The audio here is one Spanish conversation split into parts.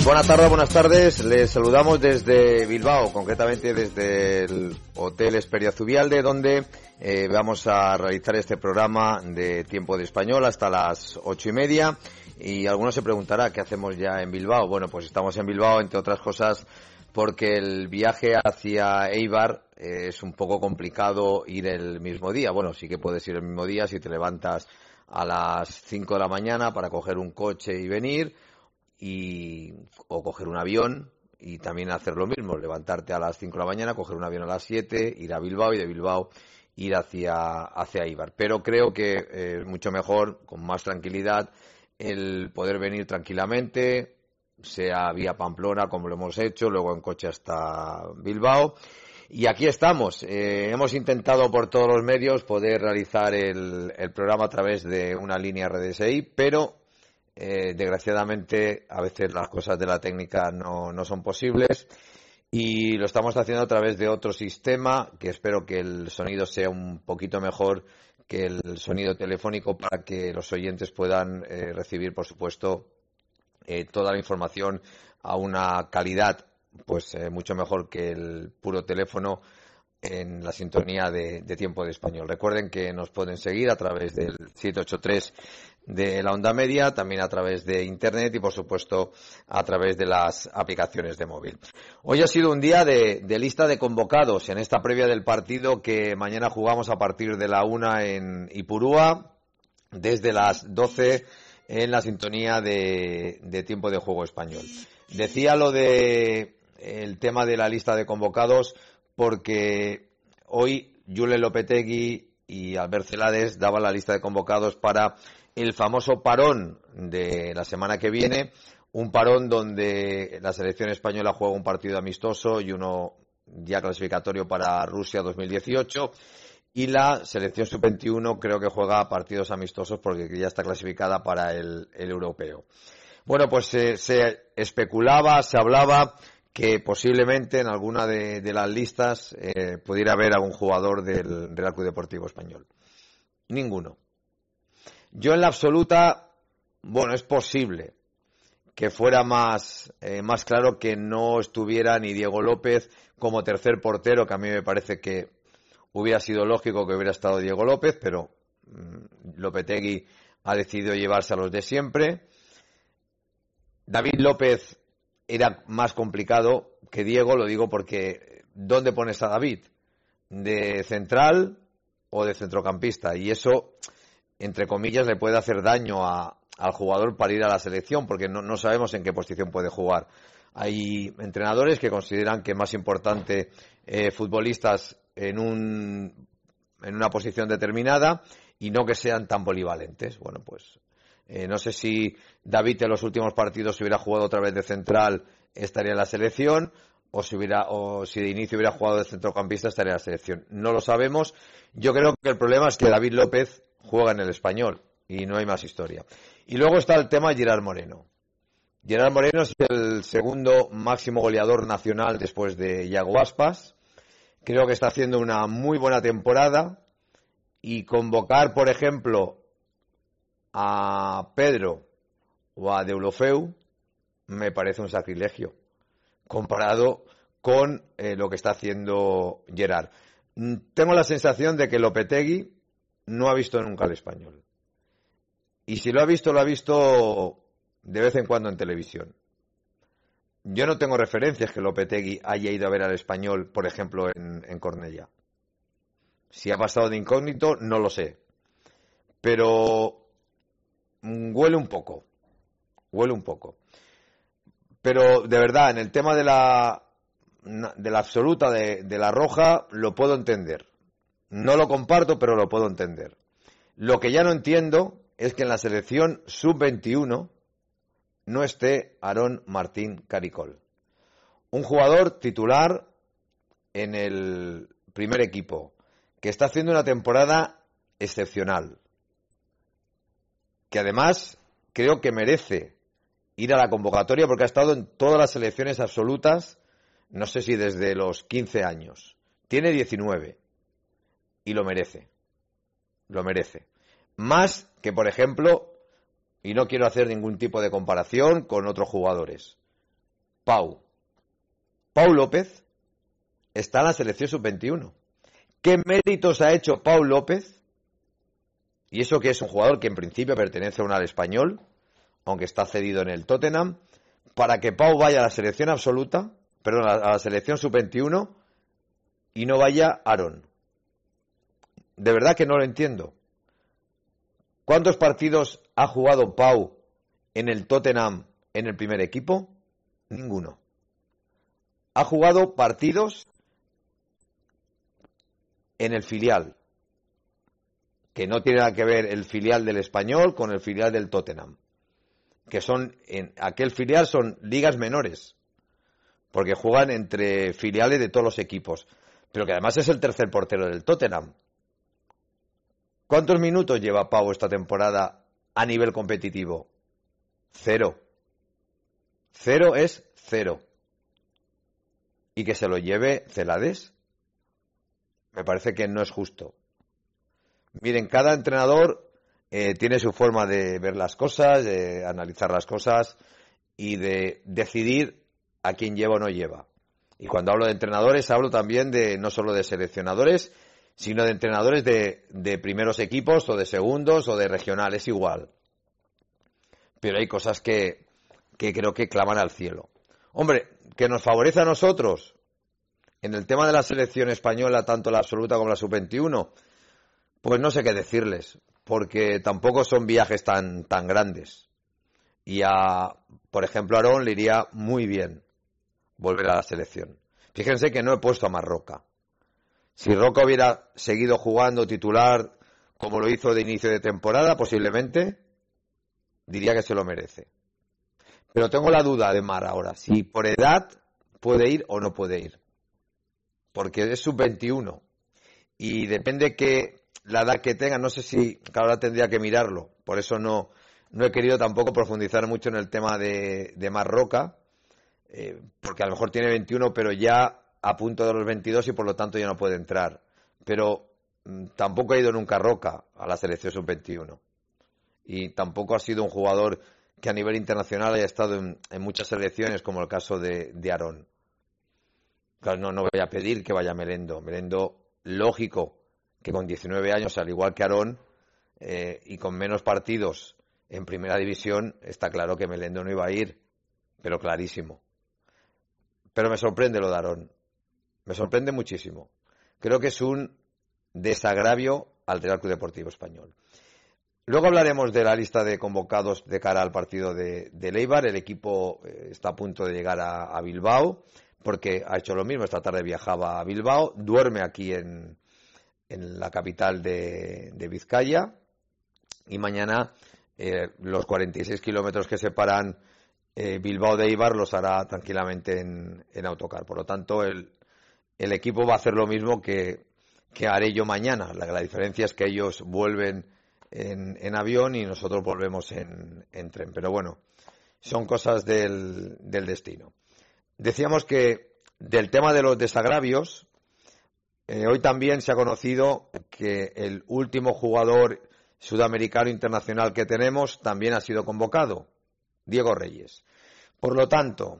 Buenas tardes. Les saludamos desde Bilbao, concretamente desde el Hotel Esperia Zubialde, donde vamos a realizar este programa de Tiempo de Español hasta las 8:30. Y alguno se preguntará, ¿qué hacemos ya en Bilbao? Bueno, pues estamos en Bilbao, entre otras cosas, porque el viaje hacia Eibar es un poco complicado ir el mismo día. Bueno, sí que puedes ir el mismo día si te levantas a las 5 de la mañana para coger un coche y venir, o coger un avión y también hacer lo mismo, levantarte a las 5 de la mañana, coger un avión a las 7, ir a Bilbao y de Bilbao ir hacia Eibar. Pero creo que es mucho mejor, con más tranquilidad, el poder venir tranquilamente, sea vía Pamplona, como lo hemos hecho, luego en coche hasta Bilbao. Y aquí estamos. Hemos intentado por todos los medios poder realizar el programa a través de una línea RDSI, pero desgraciadamente a veces las cosas de la técnica no son posibles, y lo estamos haciendo a través de otro sistema que espero que el sonido sea un poquito mejor que el sonido telefónico, para que los oyentes puedan recibir, por supuesto, toda la información a una calidad pues mucho mejor que el puro teléfono en la sintonía de Tiempo de Español. Recuerden que nos pueden seguir a través del 783 de la onda media, también a través de internet y, por supuesto, a través de las aplicaciones de móvil. Hoy ha sido un día de lista de convocados en esta previa del partido que mañana jugamos a partir de la 1 en Ipurúa, desde las 12 en la sintonía de Tiempo de Juego Español. Decía lo de el tema de la lista de convocados porque hoy Julen Lopetegui y Albert Celades daban la lista de convocados para el famoso parón de la semana que viene, un parón donde la selección española juega un partido amistoso y uno ya clasificatorio para Rusia 2018, y la selección sub-21 creo que juega partidos amistosos porque ya está clasificada para el europeo. Bueno, pues se especulaba, se hablaba que posiblemente en alguna de las listas pudiera haber algún jugador del Real Club Deportivo Español. Ninguno. Yo en la absoluta, bueno, es posible que fuera más claro que no estuviera ni Diego López como tercer portero, que a mí me parece que hubiera sido lógico que hubiera estado Diego López, pero Lopetegui ha decidido llevarse a los de siempre. David López era más complicado que Diego, lo digo porque ¿dónde pones a David? ¿De central o de centrocampista? Y eso, entre comillas, le puede hacer daño al jugador para ir a la selección, porque no sabemos en qué posición puede jugar. Hay entrenadores que consideran que es más importante futbolistas en una posición determinada y no que sean tan polivalentes. Bueno, pues no sé si David en los últimos partidos, si hubiera jugado otra vez de central, estaría en la selección, o si de inicio hubiera jugado de centrocampista, estaría en la selección. No lo sabemos. Yo creo que el problema es que David López juega en el Español y no hay más historia. Y luego está el tema de Gerard Moreno. Gerard Moreno es el segundo máximo goleador nacional después de Iago Aspas. Creo que está haciendo una muy buena temporada, y convocar, por ejemplo, a Pedro o a Deulofeu me parece un sacrilegio comparado con lo que está haciendo Gerard. Tengo la sensación de que Lopetegui no ha visto nunca el Español, y si lo ha visto de vez en cuando en televisión. Yo no tengo referencias que Lopetegui haya ido a ver al Español, por ejemplo, en Cornellá. Si ha pasado de incógnito, no lo sé, pero huele un poco. Pero de verdad, en el tema de la absoluta, de la roja, lo puedo entender. No lo comparto, pero lo puedo entender. Lo que ya no entiendo es que en la selección sub-21 no esté Aarón Martín Caricol, un jugador titular en el primer equipo, que está haciendo una temporada excepcional, que además creo que merece ir a la convocatoria porque ha estado en todas las selecciones absolutas, no sé si desde los 15 años. Tiene 19 y lo merece. Más que, por ejemplo, y no quiero hacer ningún tipo de comparación con otros jugadores, Pau López está en la selección sub-21. ¿Qué méritos ha hecho Pau López? Y eso que es un jugador que en principio pertenece a un al español, aunque está cedido en el Tottenham, para que Pau vaya a la selección absoluta, perdón, a la selección sub-21 y no vaya Aarón. De verdad que no lo entiendo. ¿Cuántos partidos ha jugado Pau en el Tottenham en el primer equipo? Ninguno. Ha jugado partidos en el filial, que no tiene nada que ver el filial del Español con el filial del Tottenham, que son, en aquel filial son ligas menores, porque juegan entre filiales de todos los equipos, pero que además es el tercer portero del Tottenham. ¿Cuántos minutos lleva Pau esta temporada a nivel competitivo? 0. 0 es 0. Y que se lo lleve Celades, me parece que no es justo. Miren, cada entrenador tiene su forma de ver las cosas, de analizar las cosas y de decidir a quién lleva o no lleva. Y cuando hablo de entrenadores, hablo también de no solo de seleccionadores, sino de entrenadores de primeros equipos o de segundos o de regionales igual. Pero hay cosas que creo que claman al cielo. Hombre, que nos favorece a nosotros en el tema de la selección española, tanto la absoluta como la sub-21, pues no sé qué decirles, porque tampoco son viajes tan grandes. Y por ejemplo, a Aarón le iría muy bien volver a la selección. Fíjense que no he puesto a Marroca. Si Roca hubiera seguido jugando titular como lo hizo de inicio de temporada, posiblemente diría que se lo merece. Pero tengo la duda de Mar ahora, si por edad puede ir o no puede ir. Porque es sub-21 y depende que la edad que tenga, no sé si ahora tendría que mirarlo, por eso no he querido tampoco profundizar mucho en el tema de Mar Roca, porque a lo mejor tiene 21 pero ya a punto de los 22 y por lo tanto ya no puede entrar. Pero tampoco ha ido nunca Roca a la selección sub-21 y tampoco ha sido un jugador que a nivel internacional haya estado en muchas selecciones como el caso de Aarón. Claro, no voy a pedir que vaya Melendo. Melendo, lógico que con 19 años, al igual que Aarón, y con menos partidos en primera división, está claro que Melendo no iba a ir, pero clarísimo. Pero me sorprende lo de Aarón. Me sorprende muchísimo. Creo que es un desagravio al Real Club Deportivo Español. Luego hablaremos de la lista de convocados de cara al partido de Eibar. El equipo está a punto de llegar a Bilbao, porque ha hecho lo mismo. Esta tarde viajaba a Bilbao, duerme aquí en la capital de Vizcaya, y mañana los 46 kilómetros que separan Bilbao de Eibar los hará tranquilamente en autocar. Por lo tanto, el equipo va a hacer lo mismo que haré yo mañana. La diferencia es que ellos vuelven en avión y nosotros volvemos en tren. Pero bueno, son cosas del destino. Decíamos que del tema de los desagravios, hoy también se ha conocido que el último jugador sudamericano internacional que tenemos también ha sido convocado, Diego Reyes. Por lo tanto,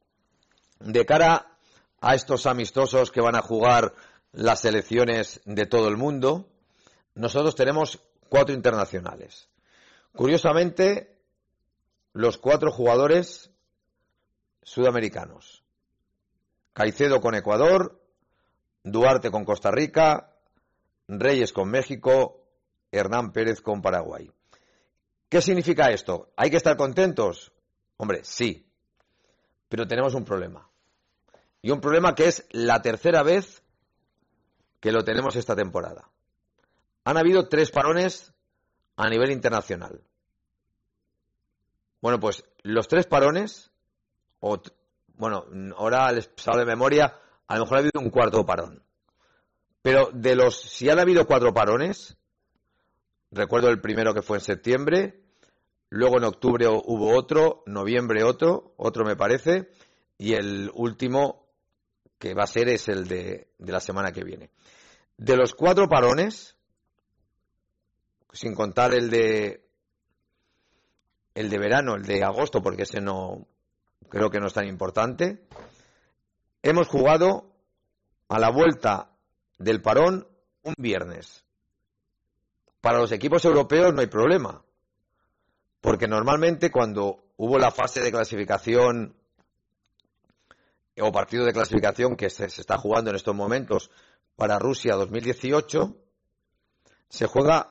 de cara a estos amistosos que van a jugar las selecciones de todo el mundo, nosotros tenemos 4 internacionales. Curiosamente, los 4 jugadores sudamericanos. Caicedo con Ecuador, Duarte con Costa Rica, Reyes con México, Hernán Pérez con Paraguay. ¿Qué significa esto? ¿Hay que estar contentos? Hombre, sí, pero tenemos un problema. Y un problema que es la tercera vez que lo tenemos esta temporada. Han habido 3 parones a nivel internacional. Bueno, pues los 3 parones, ahora les hablo de memoria, a lo mejor ha habido un cuarto parón. Pero si han habido 4 parones, recuerdo el primero que fue en septiembre, luego en octubre hubo otro, noviembre otro me parece, y el último que va a ser es el de la semana que viene. De los 4 parones, sin contar el de verano, el de agosto, porque ese no creo que no es tan importante. Hemos jugado a la vuelta del parón un viernes. Para los equipos europeos no hay problema, porque normalmente cuando hubo la fase de clasificación o partido de clasificación que se está jugando en estos momentos para Rusia 2018, se juega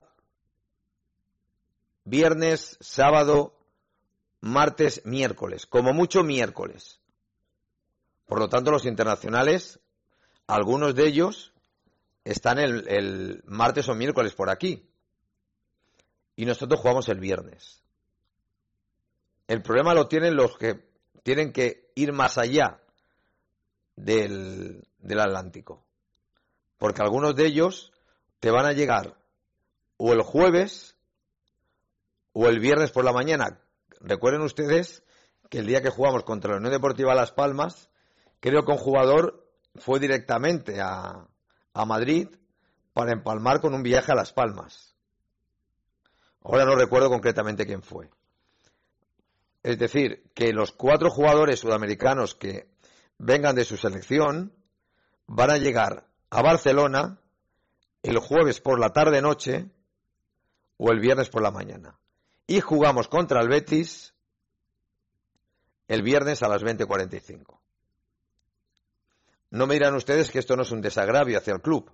viernes, sábado, martes, miércoles, como mucho miércoles. Por lo tanto, los internacionales, algunos de ellos están el martes o miércoles por aquí. Y nosotros jugamos el viernes. El problema lo tienen los que tienen que ir más allá del Atlántico. Porque algunos de ellos te van a llegar o el jueves o el viernes por la mañana. Recuerden ustedes que el día que jugamos contra la Unión Deportiva Las Palmas, creo que un jugador fue directamente a Madrid para empalmar con un viaje a Las Palmas. Ahora no recuerdo concretamente quién fue. Es decir, que los 4 jugadores sudamericanos que vengan de su selección van a llegar a Barcelona el jueves por la tarde-noche o el viernes por la mañana. Y jugamos contra el Betis el viernes a las 20:45. No me dirán ustedes que esto no es un desagravio hacia el club.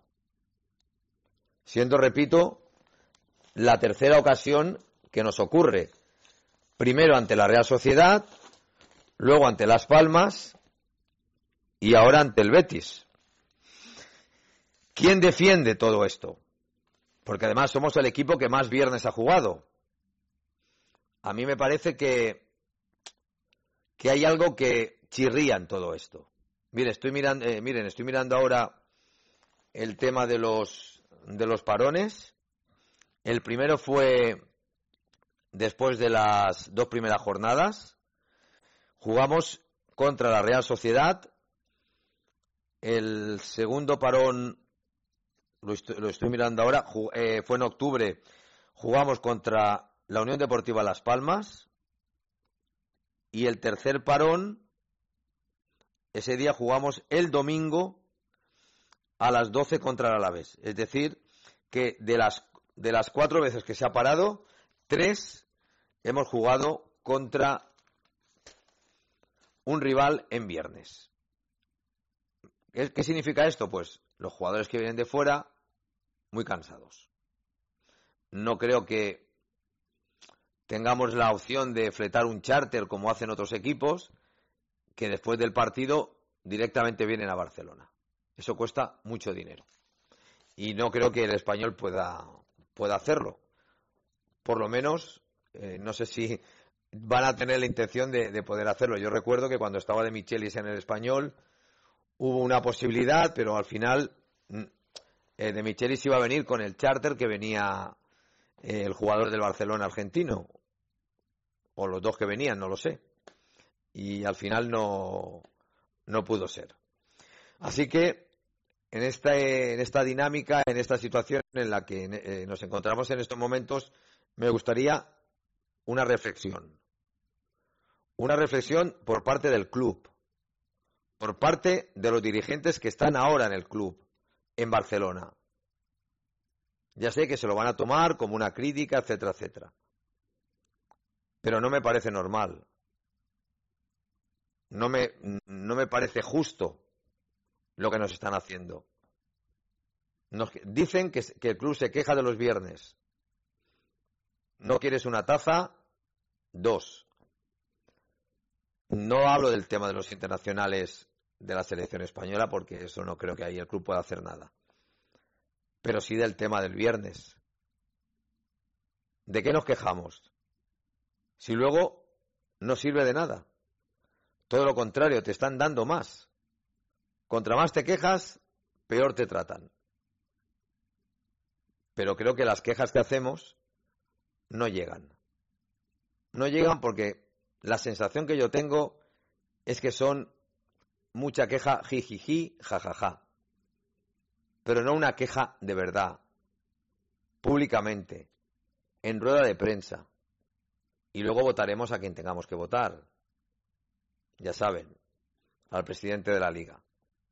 Siendo, repito, la tercera ocasión que nos ocurre. Primero ante la Real Sociedad, luego ante Las Palmas y ahora ante el Betis. ¿Quién defiende todo esto? Porque además somos el equipo que más viernes ha jugado. A mí me parece que hay algo que chirría en todo esto. Miren, estoy mirando ahora el tema de los parones. El primero fue después de las 2 primeras jornadas. Jugamos contra la Real Sociedad. El segundo parón, lo estoy mirando ahora, fue en octubre. Jugamos contra la Unión Deportiva Las Palmas. Y el tercer parón, ese día jugamos el domingo a las 12 contra el Alavés. Es decir, que de las 4 veces que se ha parado, 3 hemos jugado contra un rival en viernes. ¿Qué significa esto? Pues los jugadores que vienen de fuera, muy cansados. No creo que tengamos la opción de fletar un charter como hacen otros equipos, que después del partido directamente vienen a Barcelona. Eso cuesta mucho dinero. Y no creo que el Español pueda hacerlo. Por lo menos, no sé si van a tener la intención de poder hacerlo. Yo recuerdo que cuando estaba De Michelis en el Español hubo una posibilidad, pero al final De Michelis iba a venir con el charter que venía el jugador del Barcelona argentino, o los dos que venían, no lo sé. Y al final no pudo ser. Así que en esta dinámica, en esta situación en la que nos encontramos en estos momentos, me gustaría una reflexión. Una reflexión por parte del club, por parte de los dirigentes que están ahora en el club, en Barcelona. Ya sé que se lo van a tomar como una crítica, etcétera, etcétera. Pero no me parece normal. No me parece justo lo que nos están haciendo. Dicen que el club se queja de los viernes. ¿No quieres una taza? 2. No hablo del tema de los internacionales de la selección española, porque eso no creo que ahí el club pueda hacer nada. Pero sí del tema del viernes. ¿De qué nos quejamos? Si luego no sirve de nada. Todo lo contrario, te están dando más. Contra más te quejas, peor te tratan. Pero creo que las quejas que hacemos no llegan. No llegan porque la sensación que yo tengo es que son mucha queja, jijiji, jajaja. Pero no una queja de verdad, públicamente, en rueda de prensa. Y luego votaremos a quien tengamos que votar. ya saben, al presidente de la Liga.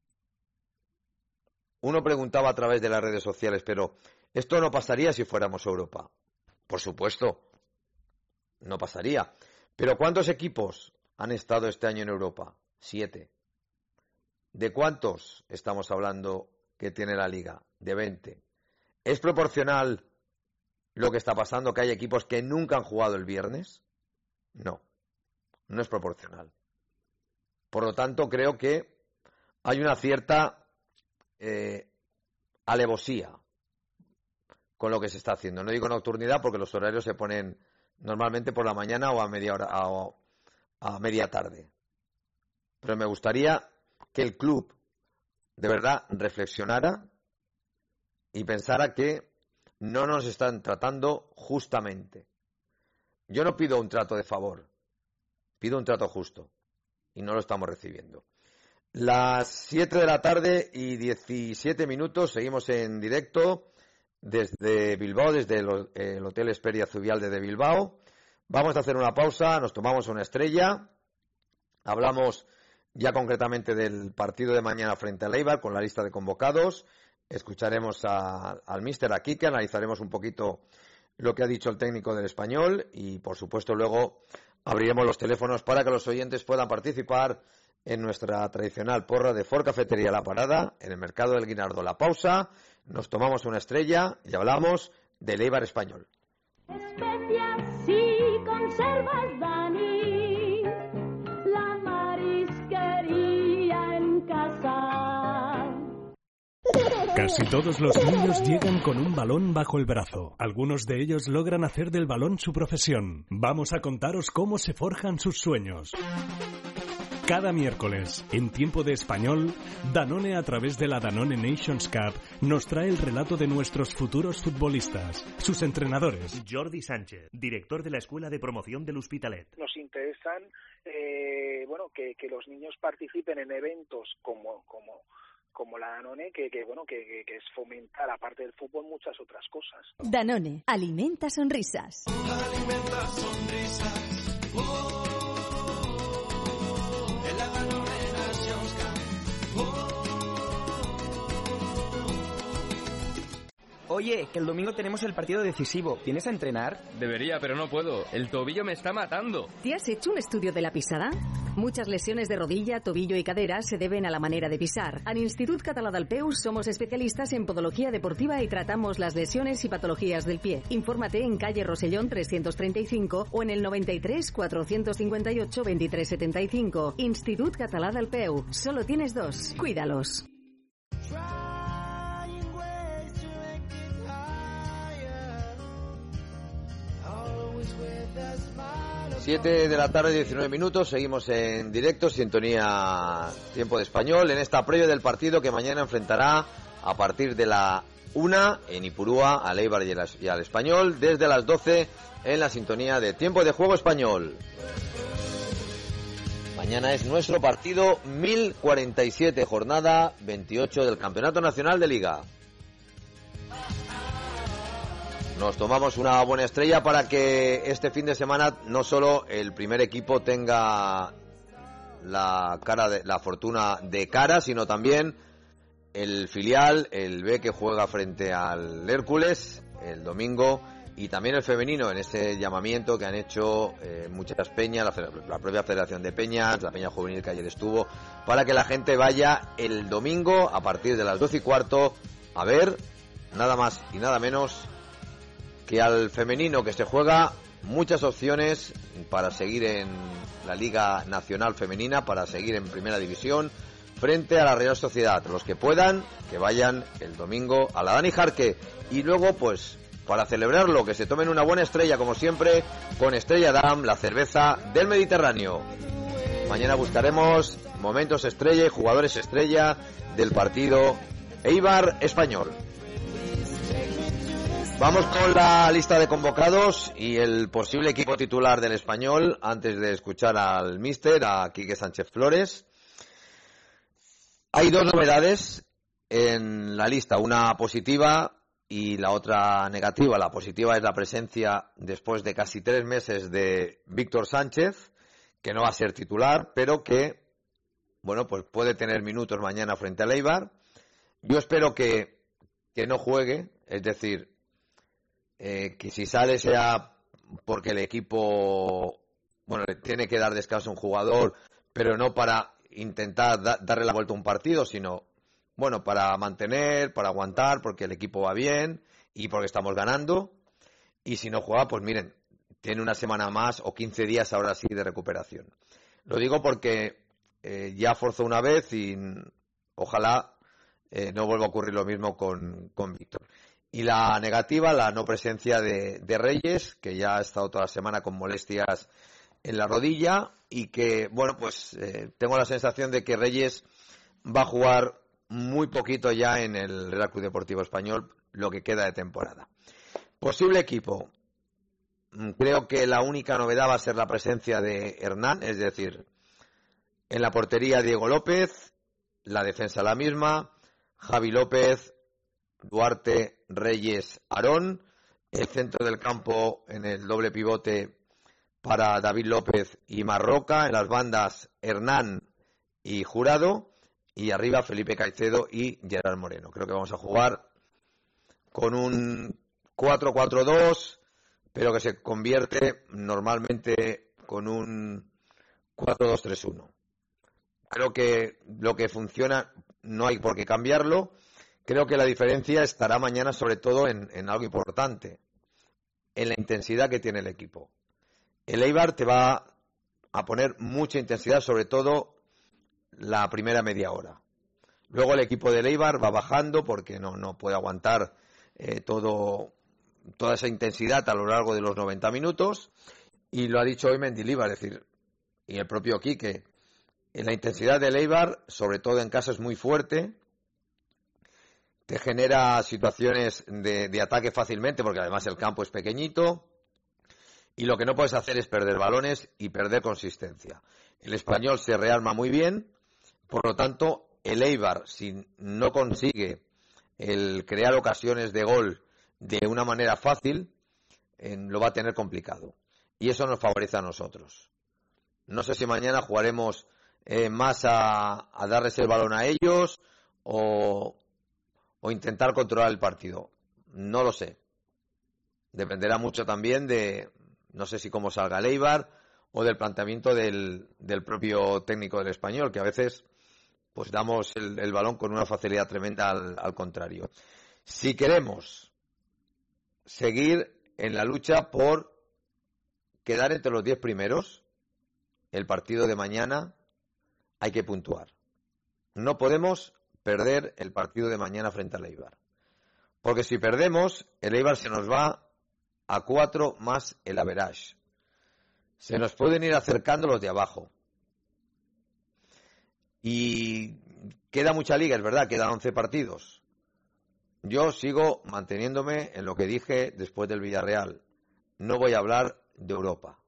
Uno preguntaba a través de las redes sociales, pero ¿esto no pasaría si fuéramos a Europa? Por supuesto, no pasaría. Pero ¿cuántos equipos han estado este año en Europa? 7. ¿De cuántos estamos hablando que tiene la Liga? De 20. ¿Es proporcional lo que está pasando, que hay equipos que nunca han jugado el viernes? No, no es proporcional. Por lo tanto, creo que hay una cierta alevosía con lo que se está haciendo. No digo nocturnidad porque los horarios se ponen normalmente por la mañana o a media hora o a media tarde. Pero me gustaría que el club de verdad reflexionara y pensara que no nos están tratando justamente. Yo no pido un trato de favor, pido un trato justo y no lo estamos recibiendo. Las 7 de la tarde y 17 minutos, seguimos en directo desde Bilbao, desde el Hotel Esperia Zubialde de Bilbao. Vamos a hacer una pausa, nos tomamos una estrella, hablamos ya concretamente del partido de mañana frente al Eibar con la lista de convocados, escucharemos al míster aquí, que analizaremos un poquito lo que ha dicho el técnico del Español y por supuesto luego abriremos los teléfonos para que los oyentes puedan participar en nuestra tradicional porra de Ford Cafetería La Parada, en el mercado del Guinardo. La pausa, nos tomamos una estrella y hablamos del Eibar Español. Especias y conservas, Dani, la marisquería en casa. Casi todos los niños llegan con un balón bajo el brazo. Algunos de ellos logran hacer del balón su profesión. Vamos a contaros cómo se forjan sus sueños. Cada miércoles, en Tiempo de Español, Danone, a través de la Danone Nations Cup, nos trae el relato de nuestros futuros futbolistas, sus entrenadores. Jordi Sánchez, director de la Escuela de Promoción del Hospitalet. Nos interesan que los niños participen en eventos como la Danone, que es fomentar, aparte del fútbol, muchas otras cosas. Danone, alimenta sonrisas. Alimenta sonrisas. En la Danone Nations Cup. Oye, que el domingo tenemos el partido decisivo. ¿Vienes a entrenar? Debería, pero no puedo. El tobillo me está matando. ¿Te has hecho un estudio de la pisada? Muchas lesiones de rodilla, tobillo y cadera se deben a la manera de pisar. Al Institut Català del Peu somos especialistas en podología deportiva y tratamos las lesiones y patologías del pie. Infórmate en calle Rosellón 335 o en el 93 458 2375. Institut Català del Peu. Solo tienes 2. Cuídalos. 7 de la tarde, 19 minutos, seguimos en directo, sintonía Tiempo de Español, en esta previa del partido que mañana enfrentará a partir de la 1 en Ipurúa al Eibar y al Español, desde las 12 en la sintonía de Tiempo de Juego Español. Mañana es nuestro partido 1047, jornada 28 del Campeonato Nacional de Liga. Nos tomamos una buena estrella para que este fin de semana no solo el primer equipo tenga la fortuna de cara, sino también el filial, el B, que juega frente al Hércules el domingo, y también el femenino en ese llamamiento que han hecho muchas peñas, la propia Federación de Peñas, la Peña Juvenil que ayer estuvo, para que la gente vaya el domingo a partir de las 12:15 a ver nada más y nada menos que al femenino, que se juega muchas opciones para seguir en la Liga Nacional Femenina, para seguir en Primera División, frente a la Real Sociedad. Los que puedan, que vayan el domingo a la Dani Jarque. Y luego, pues, para celebrarlo, que se tomen una buena estrella, como siempre, con Estrella Damm, la cerveza del Mediterráneo. Mañana buscaremos momentos estrella y jugadores estrella del partido Eibar Español. Vamos con la lista de convocados y el posible equipo titular del Español antes de escuchar al míster, a Quique Sánchez Flores. Hay dos novedades en la lista, una positiva y la otra negativa. La positiva es la presencia, después de casi 3 meses, de Víctor Sánchez, que no va a ser titular, pero que, bueno, pues puede tener minutos mañana frente al Eibar. Yo espero que no juegue, es decir, que si sale sea porque el equipo, bueno, le tiene que dar descanso a un jugador, pero no para intentar darle la vuelta a un partido, sino, bueno, para mantener, para aguantar, porque el equipo va bien y porque estamos ganando. Y si no juega, pues miren, tiene una semana más o 15 días ahora sí de recuperación. Lo digo porque ya forzó una vez y ojalá no vuelva a ocurrir lo mismo con Víctor. Y la negativa, la no presencia de Reyes, que ya ha estado toda la semana con molestias en la rodilla y que, bueno, pues tengo la sensación de que Reyes va a jugar muy poquito ya en el Real Club Deportivo Español lo que queda de temporada. Posible equipo. Creo que la única novedad va a ser la presencia de Hernán, es decir, en la portería Diego López, la defensa la misma, Javi López, Duarte, Reyes, Aarón, el centro del campo en el doble pivote para David López y Marroca, en las bandas Hernán y Jurado, y arriba Felipe Caicedo y Gerard Moreno. Creo que vamos a jugar con un 4-4-2, pero que se convierte normalmente con un 4-2-3-1. Creo que lo que funciona no hay por qué cambiarlo. Creo que la diferencia estará mañana sobre todo en algo importante, en la intensidad que tiene el equipo. El Eibar te va a poner mucha intensidad, sobre todo la primera media hora. Luego el equipo del Eibar va bajando porque no puede aguantar toda esa intensidad a lo largo de los 90 minutos. Y lo ha dicho hoy Mendilibar, es decir, y el propio Quique, la intensidad del Eibar, sobre todo en casa, es muy fuerte. Te genera situaciones de ataque fácilmente, porque además el campo es pequeñito. Y lo que no puedes hacer es perder balones y perder consistencia. El Español se rearma muy bien, por lo tanto, el Eibar, si no consigue el crear ocasiones de gol de una manera fácil, lo va a tener complicado. Y eso nos favorece a nosotros. No sé si mañana jugaremos más a darles el balón a ellos o intentar controlar el partido. No lo sé. Dependerá mucho también de, no sé si cómo salga el Eibar o del planteamiento del propio técnico del Español, que a veces pues damos el balón con una facilidad tremenda al contrario. Si queremos seguir en la lucha por quedar entre los 10 primeros, el partido de mañana hay que puntuar. No podemos perder el partido de mañana frente al Eibar. Porque si perdemos, el Eibar se nos va a 4 más el average. Se nos pueden ir acercando los de abajo. Y queda mucha liga, es verdad, quedan 11 partidos. Yo sigo manteniéndome en lo que dije después del Villarreal. No voy a hablar de Europa.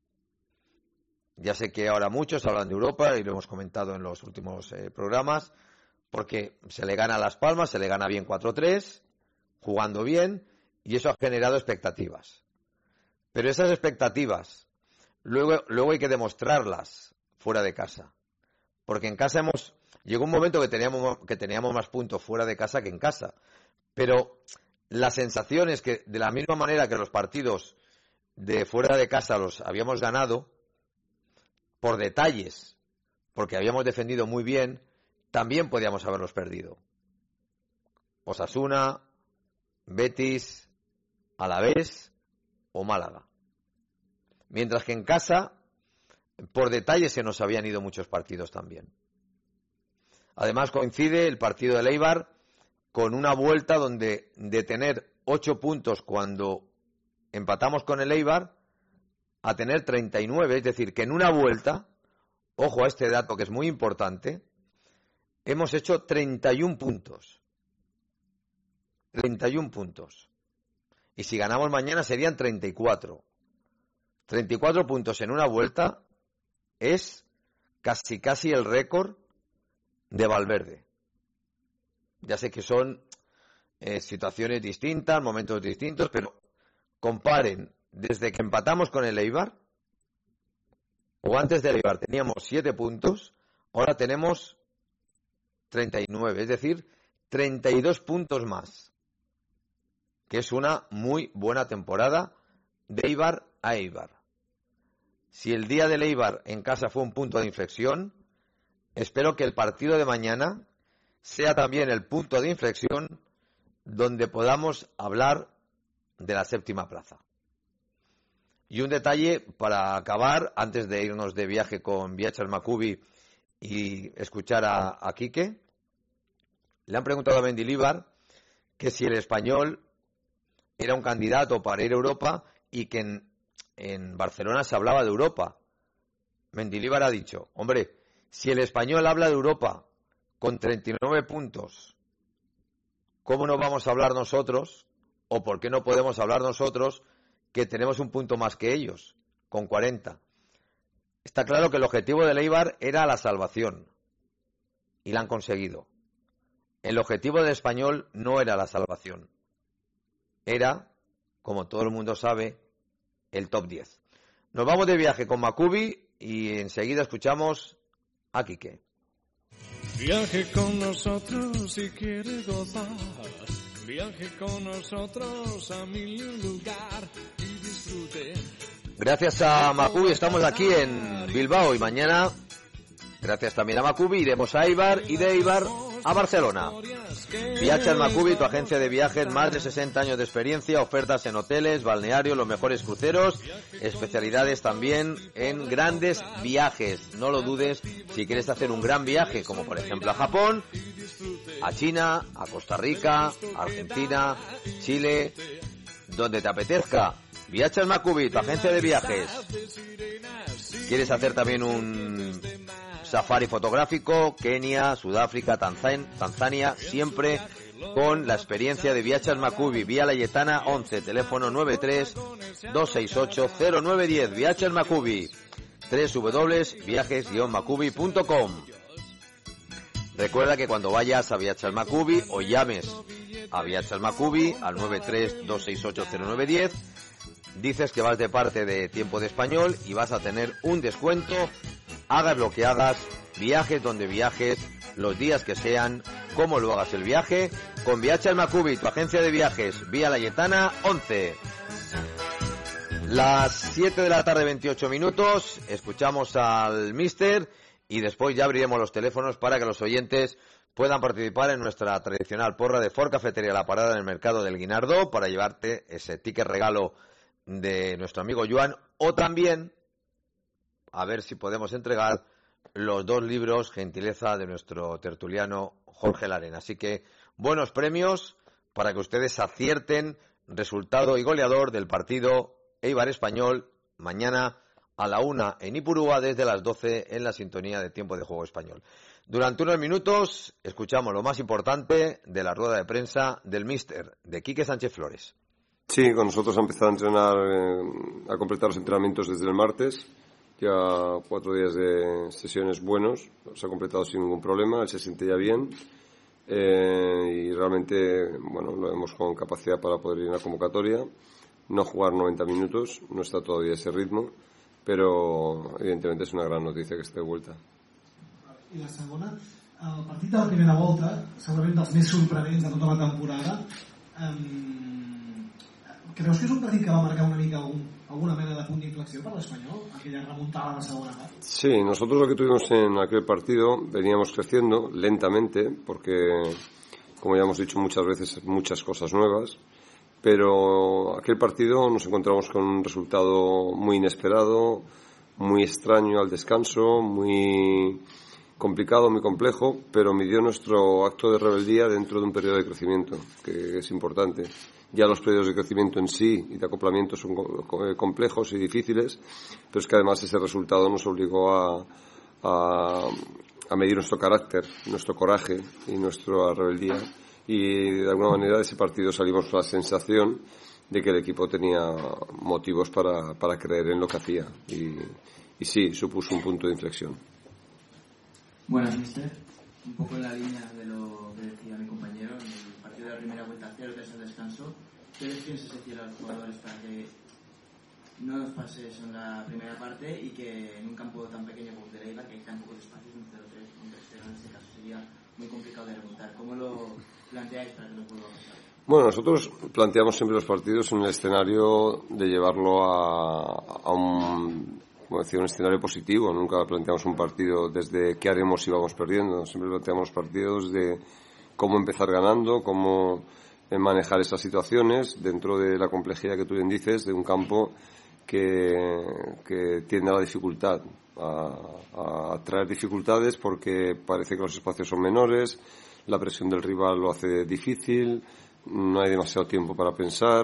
Ya sé que ahora muchos hablan de Europa y lo hemos comentado en los últimos programas, porque se le gana a Las Palmas, se le gana bien 4-3, jugando bien, y eso ha generado expectativas. Pero esas expectativas luego hay que demostrarlas fuera de casa. Porque en casa llegó un momento que teníamos más puntos fuera de casa que en casa. Pero la sensación es que de la misma manera que los partidos de fuera de casa los habíamos ganado, por detalles, porque habíamos defendido muy bien, también podíamos haberlos perdido. Osasuna, Betis, Alavés o Málaga. Mientras que en casa, por detalles se nos habían ido muchos partidos también. Además coincide el partido del Eibar con una vuelta donde de tener 8 puntos cuando empatamos con el Eibar a tener 39, es decir, que en una vuelta, ojo a este dato que es muy importante, hemos hecho 31 puntos. 31 puntos. Y si ganamos mañana serían 34. 34 puntos en una vuelta es casi el récord de Valverde. Ya sé que son situaciones distintas, momentos distintos, pero comparen desde que empatamos con el Eibar o antes del Eibar teníamos 7 puntos, ahora tenemos 39, es decir, 32 puntos más, que es una muy buena temporada de Eibar a Eibar. Si el día del Eibar en casa fue un punto de inflexión, espero que el partido de mañana sea también el punto de inflexión donde podamos hablar de la 7ª plaza. Y un detalle para acabar, antes de irnos de viaje con Biacher Maccubi y escuchar a Quique. Le han preguntado a Mendilibar que si el Español era un candidato para ir a Europa y que en Barcelona se hablaba de Europa. Mendilibar ha dicho, hombre, si el Español habla de Europa con 39 puntos, ¿cómo no vamos a hablar nosotros? ¿O por qué no podemos hablar nosotros que tenemos un punto más que ellos, con 40? Está claro que el objetivo del Eibar era la salvación, y la han conseguido. El objetivo del Español no era la salvación, era, como todo el mundo sabe, el top 10. Nos vamos de viaje con Maccubi y enseguida escuchamos a Quique. Viaje con nosotros si quiere gozar. Viaje con nosotros a mil lugar y disfrute. Gracias a Maccubi estamos aquí en Bilbao y mañana, gracias también a Maccubi, iremos a Eibar y de Eibar a Barcelona. Viaje al Maccubi, tu agencia de viajes, más de 60 años de experiencia, ofertas en hoteles, balnearios, los mejores cruceros, especialidades también en grandes viajes. No lo dudes si quieres hacer un gran viaje, como por ejemplo a Japón, a China, a Costa Rica, a Argentina, Chile, donde te apetezca. Viaje al Maccubi, tu agencia de viajes. ¿Quieres hacer también un safari fotográfico? Kenia, Sudáfrica, Tanzania, siempre con la experiencia de Viaje al Maccubi. Vía Layetana 11, teléfono 93-268-0910. Viaje al Maccubi, www.viajes-maccubi.com. Recuerda que cuando vayas a Viaje al Maccubi o llames a Viaje al Maccubi al 93-268-0910, dices que vas de parte de Tiempo de Español y vas a tener un descuento, hagas lo que hagas, viajes donde viajes, los días que sean, cómo lo hagas el viaje, con Viaje al Maccubi, tu agencia de viajes, Vía Layetana 11. Las 7 de la tarde, 28 minutos, escuchamos al Mister y después ya abriremos los teléfonos para que los oyentes puedan participar en nuestra tradicional porra de Ford Cafetería La Parada en el Mercado del Guinardó para llevarte ese ticket regalo de nuestro amigo Joan, o también a ver si podemos entregar los 2 libros gentileza de nuestro tertuliano Jorge Larena. Así que buenos premios para que ustedes acierten resultado y goleador del partido Eibar Español mañana a la 1 en Ipurúa, desde las 12 en la sintonía de Tiempo de Juego Español. Durante unos minutos escuchamos lo más importante de la rueda de prensa del Míster, de Quique Sánchez Flores. Sí, con nosotros ha empezado a entrenar, a completar los entrenamientos desde el martes. Ya 4 días de sesiones buenos, se ha completado sin ningún problema, él se siente ya bien. Y realmente, bueno, lo vemos con capacidad para poder ir a la convocatoria. No jugar 90 minutos, no está todavía ese ritmo, pero evidentemente és una gran notícia que esté de vuelta. I la segona, el partit de la primera volta, segurament dels més sorprenents de tota la temporada, creus que és un partit que va marcar una mica alguna mena de punt d'inflexió per l'Espanyol, aquella remuntada de la segona part? Sí, nosotros lo que tuvimos en aquel partido, veníamos creciendo lentamente, porque, como ya hemos dicho muchas veces, muchas cosas nuevas, pero aquel partido nos encontramos con un resultado muy inesperado, muy extraño al descanso, muy complicado, muy complejo, pero midió nuestro acto de rebeldía dentro de un periodo de crecimiento, que es importante. Ya los periodos de crecimiento en sí y de acoplamiento son complejos y difíciles, pero es que además ese resultado nos obligó a medir nuestro carácter, nuestro coraje y nuestra rebeldía. Y de alguna manera de ese partido salimos con la sensación de que el equipo tenía motivos para creer en lo que hacía. Y sí, supuso un punto de inflexión. Buenas, mister. Un poco en la línea de lo que decía mi compañero, en el partido de la primera vuelta 0-3 al descanso, ¿qué les piensas decir a los jugadores para que no nos pase eso en la primera parte y que en un campo tan pequeño como el de Leiva, que hay tan pocos espacios, un 0-3, un 3-0 en este caso sería muy complicado de remontar. ¿Cómo lo planteáis para que no vuelva a pasar? Bueno, nosotros planteamos siempre los partidos en el escenario de llevarlo a un, como decía, un escenario positivo. Nunca planteamos un partido desde qué haremos si vamos perdiendo. Siempre planteamos partidos de cómo empezar ganando, cómo manejar esas situaciones dentro de la complejidad que tú bien dices, de un campo que tiende a la dificultad, a traer dificultades porque parece que los espacios son menores, la presión del rival lo hace difícil, no hay demasiado tiempo para pensar,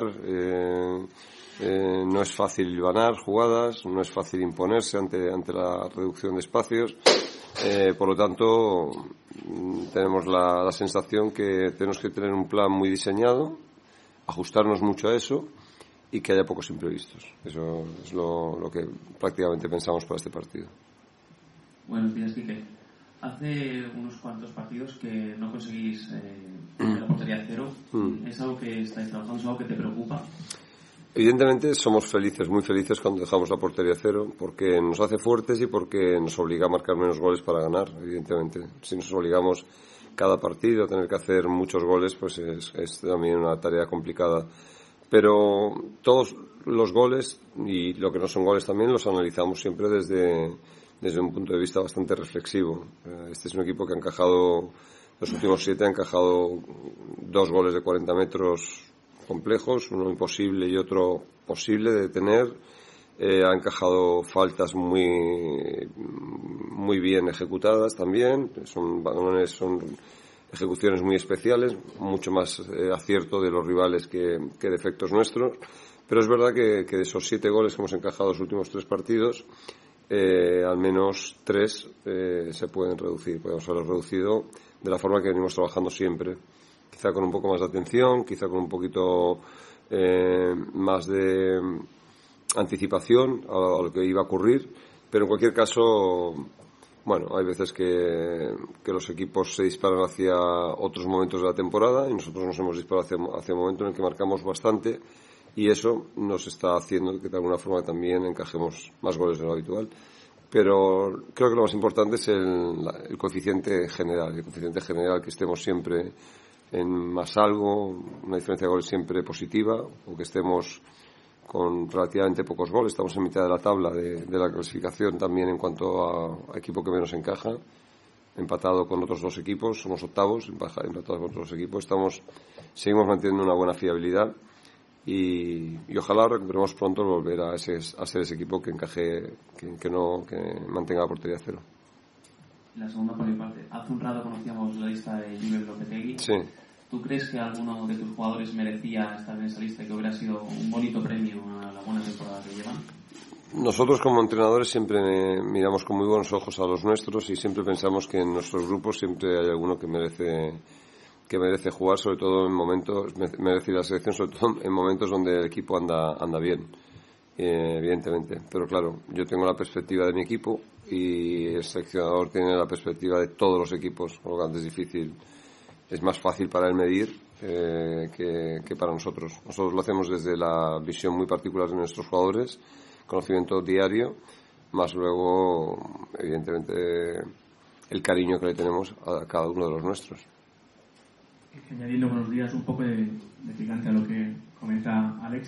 no es fácil ganar jugadas, no es fácil imponerse ante la reducción de espacios. Por lo tanto, tenemos la sensación que tenemos que tener un plan muy diseñado, ajustarnos mucho a eso y que haya pocos imprevistos. Eso es lo que prácticamente pensamos para este partido. Buenos días, Quique. Hace unos cuantos partidos que no conseguís la portería cero. ¿Es algo que estáis trabajando? ¿Es algo que te preocupa? Evidentemente somos felices, muy felices cuando dejamos la portería cero, porque nos hace fuertes y porque nos obliga a marcar menos goles para ganar, evidentemente. Si nos obligamos cada partido a tener que hacer muchos goles, pues es también una tarea complicada. Pero todos los goles, y lo que no son goles también, los analizamos siempre desde un punto de vista bastante reflexivo. Este es un equipo que ha encajado, los últimos 7 ha encajado 2 goles de 40 metros complejos, uno imposible y otro posible de detener. Ha encajado faltas muy bien ejecutadas también, son ejecuciones muy especiales, mucho más acierto de los rivales que defectos nuestros, pero es verdad que de esos 7 goles que hemos encajado los últimos 3 partidos, al menos 3 se pueden reducir, podemos haberlo reducido de la forma que venimos trabajando siempre, quizá con un poco más de atención, quizá con un poquito más de anticipación a lo que iba a ocurrir, pero en cualquier caso, bueno, hay veces que los equipos se disparan hacia otros momentos de la temporada y nosotros nos hemos disparado hacia un momento en el que marcamos bastante y eso nos está haciendo que de alguna forma también encajemos más goles de lo habitual. Pero creo que lo más importante es el coeficiente general, que estemos siempre en más algo, una diferencia de goles siempre positiva, o que estemos con relativamente pocos goles. Estamos en mitad de la tabla de la clasificación también en cuanto a equipo que menos encaja, empatado con otros 2 equipos, somos octavos, empatados con otros 2 equipos, seguimos manteniendo una buena fiabilidad y ojalá recuperemos pronto volver a ser ese equipo que encaje, que mantenga la portería cero. La segunda por mi parte, hace un rato conocíamos la lista de Julen Lopetegui. Sí. ¿Tú crees que alguno de tus jugadores merecía estar en esa lista y que hubiera sido un bonito premio a la buena temporada que llevan? Nosotros como entrenadores siempre miramos con muy buenos ojos a los nuestros y siempre pensamos que en nuestros grupos siempre hay alguno que merece jugar, sobre todo en momentos, merece ir a la selección, sobre todo en momentos donde el equipo anda bien, evidentemente. Pero claro, yo tengo la perspectiva de mi equipo y el seleccionador tiene la perspectiva de todos los equipos, por lo tanto es difícil. Es más fácil para él medir que para nosotros. Nosotros lo hacemos desde la visión muy particular de nuestros jugadores, conocimiento diario, más luego, evidentemente, el cariño que le tenemos a cada uno de los nuestros. Añadiendo buenos días, un poco de picante a lo que comenta Alex,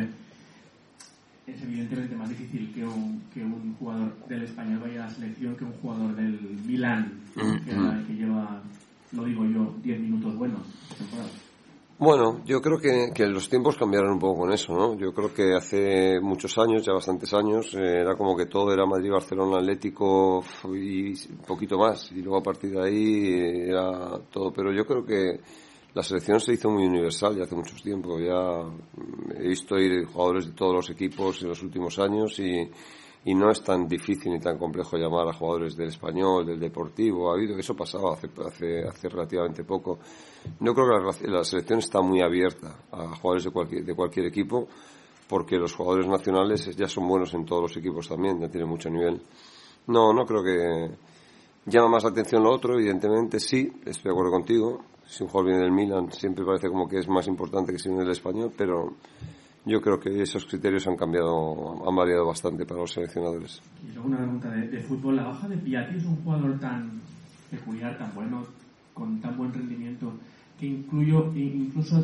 es evidentemente más difícil que un jugador del Español vaya a la selección que un jugador del Milán, que lleva, lo digo yo, 10 minutos buenos esta temporada. Bueno, yo creo que los tiempos cambiaron un poco con eso, ¿no? Yo creo que hace muchos años, ya bastantes años, era como que todo era Madrid, Barcelona, Atlético y un poquito más. Y luego a partir de ahí era todo. Pero yo creo que la selección se hizo muy universal ya hace mucho tiempo. Ya he visto ir jugadores de todos los equipos en los últimos años y no es tan difícil ni tan complejo llamar a jugadores del Español, del Deportivo. Eso pasaba hace relativamente poco. Yo creo que la selección está muy abierta a jugadores de cualquier equipo, porque los jugadores nacionales ya son buenos en todos los equipos también, ya tienen mucho nivel. No creo que llama más la atención lo otro, evidentemente sí, estoy de acuerdo contigo. Si un jugador viene del Milan siempre parece como que es más importante que si viene del Español, pero yo creo que esos criterios han variado bastante para los seleccionadores. Y luego una pregunta de fútbol. La baja de Piatti es un jugador tan peculiar, tan bueno, con tan buen rendimiento, que incluso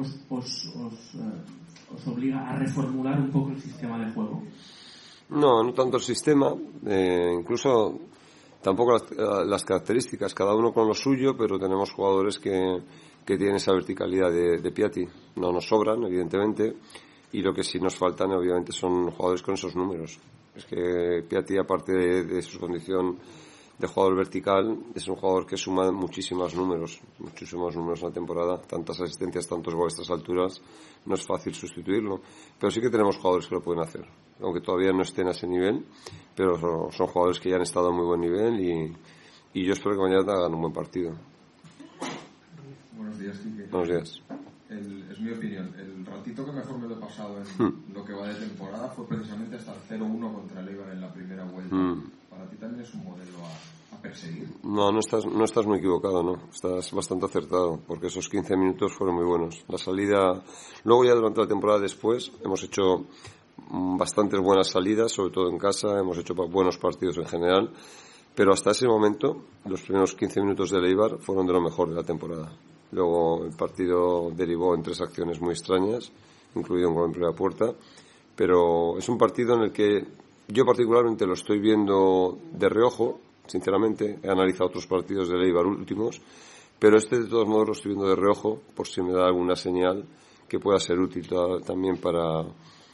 os obliga a reformular un poco el sistema de juego. No tanto el sistema, incluso tampoco las características, cada uno con lo suyo, pero tenemos jugadores que tienen esa verticalidad de Piatti. No nos sobran, evidentemente, y lo que sí nos faltan, obviamente, son jugadores con esos números. Es que Piatti, aparte de su condición de jugador vertical, es un jugador que suma muchísimos números en la temporada, tantas asistencias, tantos goles a estas alturas, no es fácil sustituirlo, pero sí que tenemos jugadores que lo pueden hacer, aunque todavía no estén a ese nivel, pero son jugadores que ya han estado a muy buen nivel y yo espero que mañana hagan un buen partido. Buenos días, Quique. Buenos días. Es mi opinión, el ratito que mejor me lo he pasado en lo que va de temporada fue precisamente hasta el 0-1 contra el Eibar en la primera vuelta. Para ti también es un modelo a perseguir. No estás muy equivocado, ¿no? Estás bastante acertado, porque esos 15 minutos fueron muy buenos. La salida, luego ya durante la temporada después, hemos hecho bastantes buenas salidas, sobre todo en casa, hemos hecho buenos partidos en general, pero hasta ese momento, los primeros 15 minutos del Eibar fueron de lo mejor de la temporada. Luego el partido derivó en 3 acciones muy extrañas, incluido un gol en primera puerta, pero es un partido en el que yo particularmente lo estoy viendo de reojo, sinceramente. He analizado otros partidos del Eibar últimos, pero de todos modos lo estoy viendo de reojo, por si me da alguna señal que pueda ser útil también para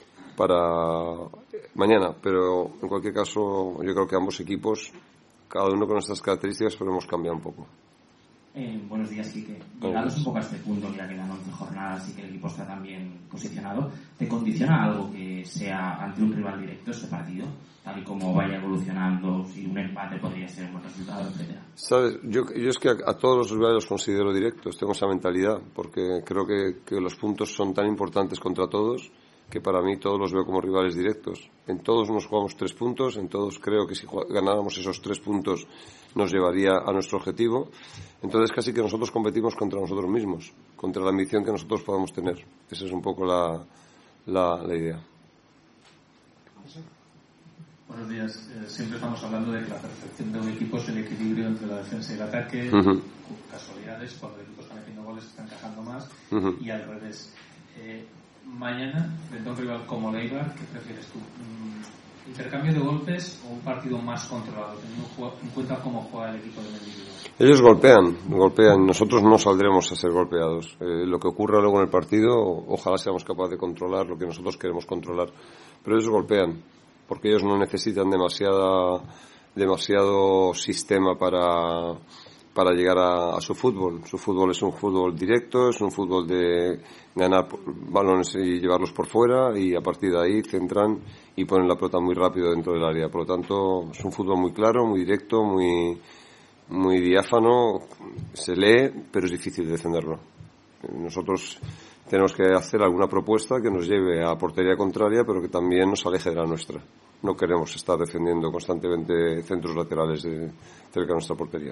mañana. Pero en cualquier caso, yo creo que ambos equipos, cada uno con nuestras características, podemos cambiar un poco. Buenos días, Quique. Llegados un poco a este punto, ya quedan 11 jornadas y que el equipo está tan bien posicionado, ¿te condiciona algo que sea ante un rival directo este partido? Tal y como vaya evolucionando, si un empate podría ser un buen resultado, etcétera. ¿Sabes? Yo es que a todos los rivales los considero directos, tengo esa mentalidad, porque creo que los puntos son tan importantes contra todos, que para mí todos los veo como rivales directos. En todos nos jugamos 3 puntos, en todos creo que si ganáramos esos 3 puntos nos llevaría a nuestro objetivo. Entonces casi que nosotros competimos contra nosotros mismos, contra la ambición que nosotros podamos tener. Esa es un poco la idea. Buenos días. Siempre estamos hablando de que la perfección de un equipo es el equilibrio entre la defensa y el ataque. Casualidades, cuando el equipo está metiendo goles está encajando más y al revés. Mañana, frente a un rival como Eibar, ¿qué prefieres tú? ¿Intercambio de golpes o un partido más controlado, teniendo en cuenta cómo juega el equipo de Mendilibar? Ellos golpean, nosotros no saldremos a ser golpeados. Lo que ocurra luego en el partido, ojalá seamos capaces de controlar lo que nosotros queremos controlar, pero ellos golpean, porque ellos no necesitan demasiado sistema para llegar a su fútbol. Su fútbol es un fútbol directo, es un fútbol de ganar balones y llevarlos por fuera, y a partir de ahí centran y ponen la pelota muy rápido dentro del área. Por lo tanto, es un fútbol muy claro, muy directo, muy diáfano, se lee, pero es difícil defenderlo. Nosotros tenemos que hacer alguna propuesta que nos lleve a portería contraria, pero que también nos aleje de la nuestra. No queremos estar defendiendo constantemente centros laterales cerca de nuestra portería.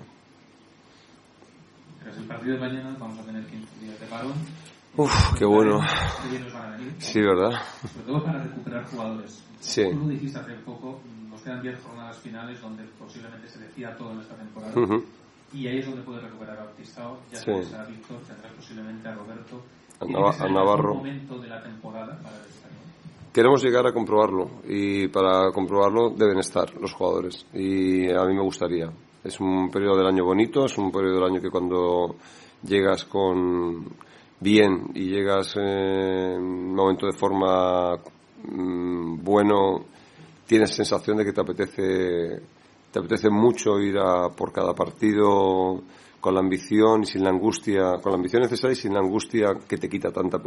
Tras el partido de mañana vamos a tener 15 días de parón. Qué bueno. Nos van a venir. Sí, ¿verdad? Sobre todo para recuperar jugadores. Sí. Tú lo dijiste hace poco, nos quedan 10 jornadas finales donde posiblemente se decida todo en esta temporada. Y ahí es donde puedes recuperar a Bautistao, ya tienes a Víctor, tendrás posiblemente a Roberto. A Navarro. ¿Es el momento de la temporada para estar? Queremos llegar a comprobarlo, y para comprobarlo deben estar los jugadores, y a mí me gustaría. Es un periodo del año bonito, es un periodo del año que cuando llegas con bien y llegas en un momento de forma bueno, tienes sensación de que te apetece mucho ir a por cada partido con la ambición y sin la angustia, con la ambición necesaria y sin la angustia que te quita tanta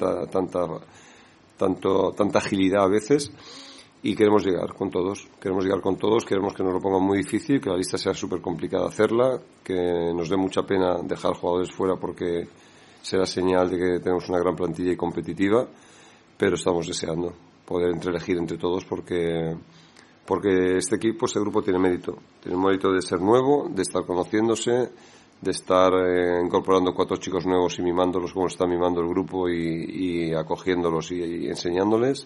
agilidad a veces. Y queremos llegar con todos, queremos que nos lo pongan muy difícil, que la lista sea súper complicada hacerla, que nos dé mucha pena dejar jugadores fuera porque será señal de que tenemos una gran plantilla y competitiva, pero estamos deseando poder elegir entre todos porque este grupo tiene mérito de ser nuevo, de estar conociéndose, estar incorporando 4 chicos nuevos y mimándolos como está mimando el grupo y acogiéndolos y enseñándoles.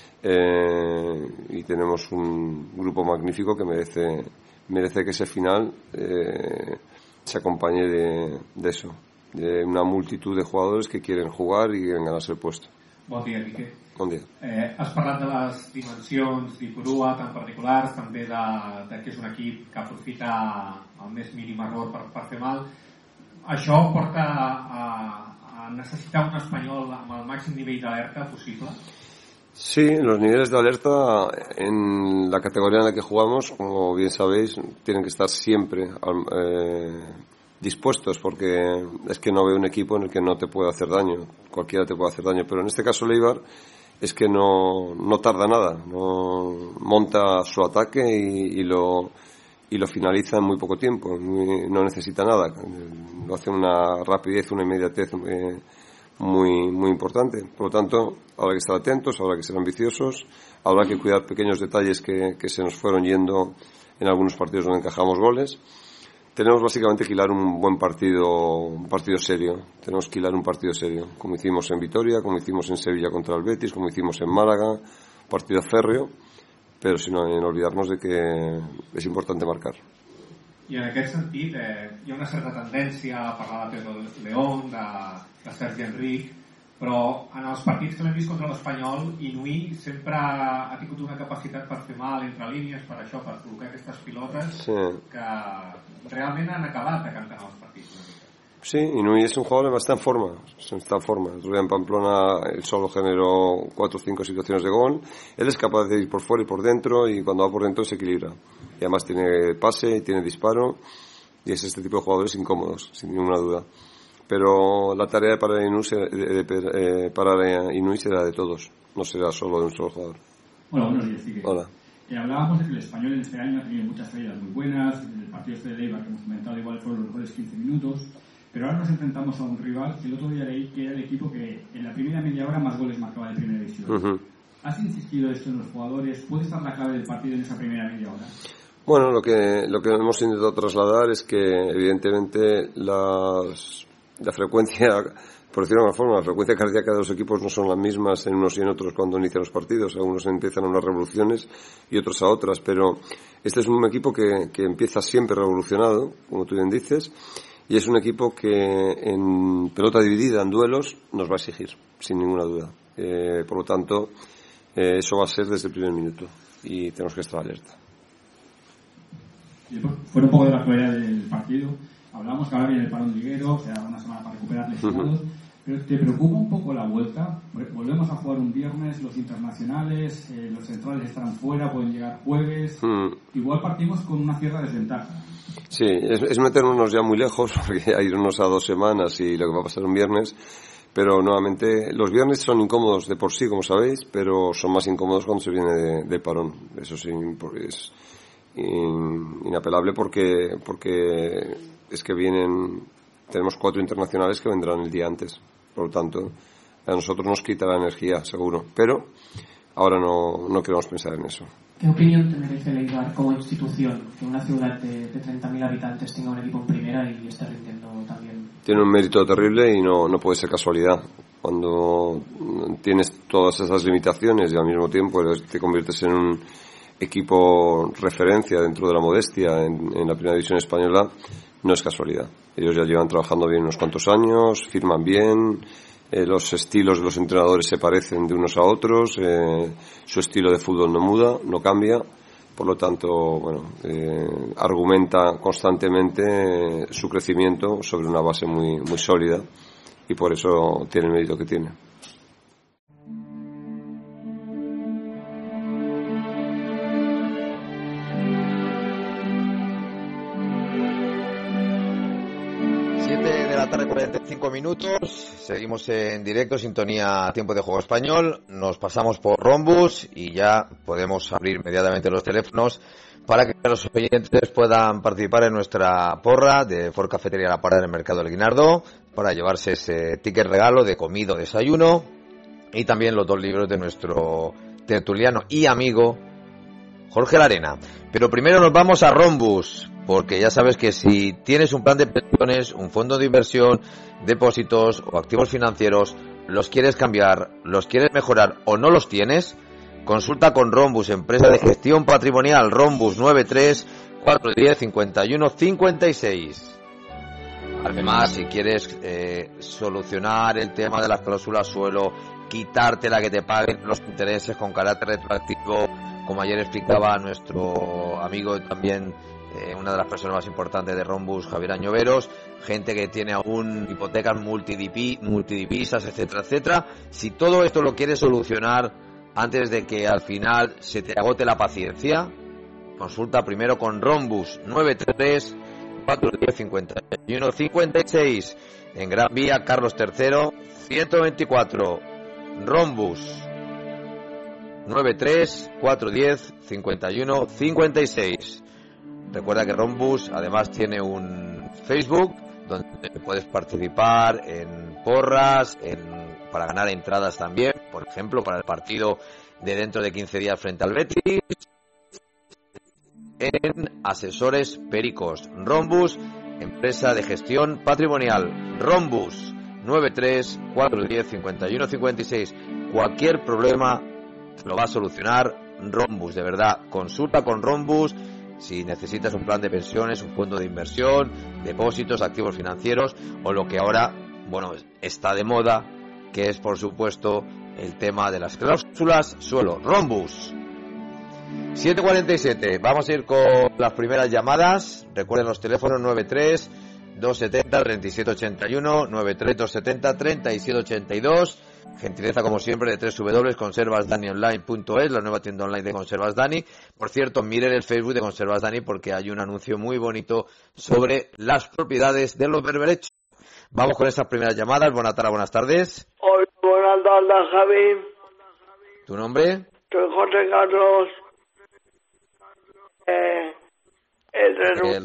Y tenemos un grupo magnífico que merece que ese final se acompañe de eso, de una multitud de jugadores que quieren jugar y quieren ganarse el puesto. Bon dia, Quique. Bon dia. Has parlat de les dimensions d'Ipurua tan particulars, també de que és un equip que aprofita el més mínim error per fer mal. Això porta a necessitar un espanyol amb el màxim nivell d'alerta possible? Sí, los niveles de alerta en la categoría en la que jugamos, como bien sabéis, tienen que estar siempre dispuestos, porque es que no veo un equipo en el que no te pueda hacer daño, cualquiera te puede hacer daño, pero en este caso Leibar es que no tarda nada, no monta su ataque y lo finaliza en muy poco tiempo, no necesita nada, lo hace una rapidez, una inmediatez muy importante. Por lo tanto, habrá que estar atentos, habrá que ser ambiciosos, habrá que cuidar pequeños detalles que se nos fueron yendo en algunos partidos donde encajamos goles. Tenemos básicamente que hilar un buen partido, un partido serio. Tenemos que hilar un partido serio, como hicimos en Vitoria, como hicimos en Sevilla contra el Betis, como hicimos en Málaga, partido férreo, pero sin olvidarnos de que es importante marcar. I en aquest sentit hi ha una certa tendència a parlar de Pedro León, de Sergi Enric, però en els partits que l'hem vist contra l'Espanyol, Inui sempre ha tingut una capacitat per fer mal entre línies, per això, per col·locar aquestes pilotes que realment han acabat decantant els partits. Sí, Inui es un jugador que está en forma. El otro día en Pamplona él solo generó 4 o 5 situaciones de gol. Él es capaz de ir por fuera y por dentro, y cuando va por dentro se equilibra. Y además tiene pase y tiene disparo, y es este tipo de jugadores incómodos, sin ninguna duda. Pero la tarea para Inui será de todos, no será solo de un solo jugador. Hola, buenos días, Quique. Hola. Hablábamos de que el Español en este año ha tenido muchas salidas muy buenas. El partido de Leibar que hemos comentado igual fueron los mejores 15 minutos. Pero ahora nos enfrentamos a un rival que el otro día leí que era el equipo que en la primera media hora más goles marcaba de primera división. ¿Has insistido esto en los jugadores? ¿Puede estar la clave del partido en esa primera media hora? Bueno, lo que hemos intentado trasladar es que evidentemente la frecuencia, por decirlo de alguna forma, la frecuencia cardíaca de los equipos no son las mismas en unos y en otros cuando inician los partidos. Algunos empiezan a unas revoluciones y otros a otras, pero este es un equipo que empieza siempre revolucionado, como tú bien dices, y es un equipo que en pelota dividida, en duelos, nos va a exigir, sin ninguna duda. Por lo tanto, eso va a ser desde el primer minuto y tenemos que estar alerta. Fuera un poco de la actualidad del partido, hablamos que ahora viene el parón liguero, o sea, una semana para recuperar lesionados, pero ¿te preocupa un poco la vuelta? Volvemos a jugar un viernes, los internacionales, los centrales estarán fuera, pueden llegar jueves, igual partimos con una cierta desventaja. Sí, es meternos ya muy lejos, porque hay irnos a 2 semanas y lo que va a pasar un viernes, pero nuevamente los viernes son incómodos de por sí, como sabéis, pero son más incómodos cuando se viene de parón. Eso sí, es inapelable porque es que tenemos 4 internacionales que vendrán el día antes, por lo tanto a nosotros nos quita la energía, seguro, pero ahora no queremos pensar en eso. ¿Qué opinión te merece Leibar como institución, que una ciudad de 30.000 habitantes tenga un equipo en primera y esté rindiendo también? Tiene un mérito terrible y no puede ser casualidad. Cuando tienes todas esas limitaciones y al mismo tiempo te conviertes en un equipo referencia dentro de la modestia en la primera división española, no es casualidad. Ellos ya llevan trabajando bien unos cuantos años, firman bien, los estilos de los entrenadores se parecen de unos a otros, su estilo de fútbol no muda, no cambia, por lo tanto, argumenta constantemente su crecimiento sobre una base muy sólida y por eso tiene el mérito que tiene. Tarde 45 minutos, seguimos en directo, sintonía Tiempo de Juego Español, nos pasamos por Rombus y ya podemos abrir inmediatamente los teléfonos para que los oyentes puedan participar en nuestra porra de Ford Cafetería La Parada en el Mercado del Guinardó para llevarse ese ticket regalo de comida o desayuno y también los 2 libros de nuestro tertuliano y amigo Jorge Larena. Pero primero nos vamos a Rhombus, porque ya sabes que si tienes un plan de pensiones, un fondo de inversión, depósitos o activos financieros, los quieres cambiar, los quieres mejorar o no los tienes, consulta con Rhombus, empresa de gestión patrimonial, Rhombus 93 410 51 56. Además, si quieres solucionar el tema de las cláusulas suelo, quitarte la que te paguen los intereses con carácter retroactivo, como ayer explicaba nuestro amigo también, una de las personas más importantes de Rhombus, Javier Añoveros, gente que tiene aún hipotecas multidivisas, etcétera, etcétera. Si todo esto lo quieres solucionar antes de que al final se te agote la paciencia, consulta primero con Rhombus 93 410 51 56 en Gran Vía Carlos III 124. Rhombus 93 410 51 56. Recuerda que Rhombus además tiene un Facebook donde puedes participar en porras, para ganar entradas también, por ejemplo, para el partido de dentro de 15 días frente al Betis, en Asesores Pericos. Rhombus, empresa de gestión patrimonial. Rhombus 93 410 51 56. Cualquier problema lo va a solucionar Rhombus, de verdad. Consulta con Rhombus si necesitas un plan de pensiones, un fondo de inversión, depósitos, activos financieros o lo que ahora, bueno, está de moda, que es por supuesto el tema de las cláusulas suelo. Rhombus. 7:47. Vamos a ir con las primeras llamadas. Recuerden los teléfonos 93 270 3781, 93 270 3782. Gentileza como siempre de www.conservasdanionline.es, la nueva tienda online de Conservas Dani. Por cierto, miren el Facebook de Conservas Dani porque hay un anuncio muy bonito sobre las propiedades de los berberechos. Vamos con esas primeras llamadas. Buenas tardes. Hola, buenas tardes, Javi. ¿Tu nombre? Soy José Carlos. El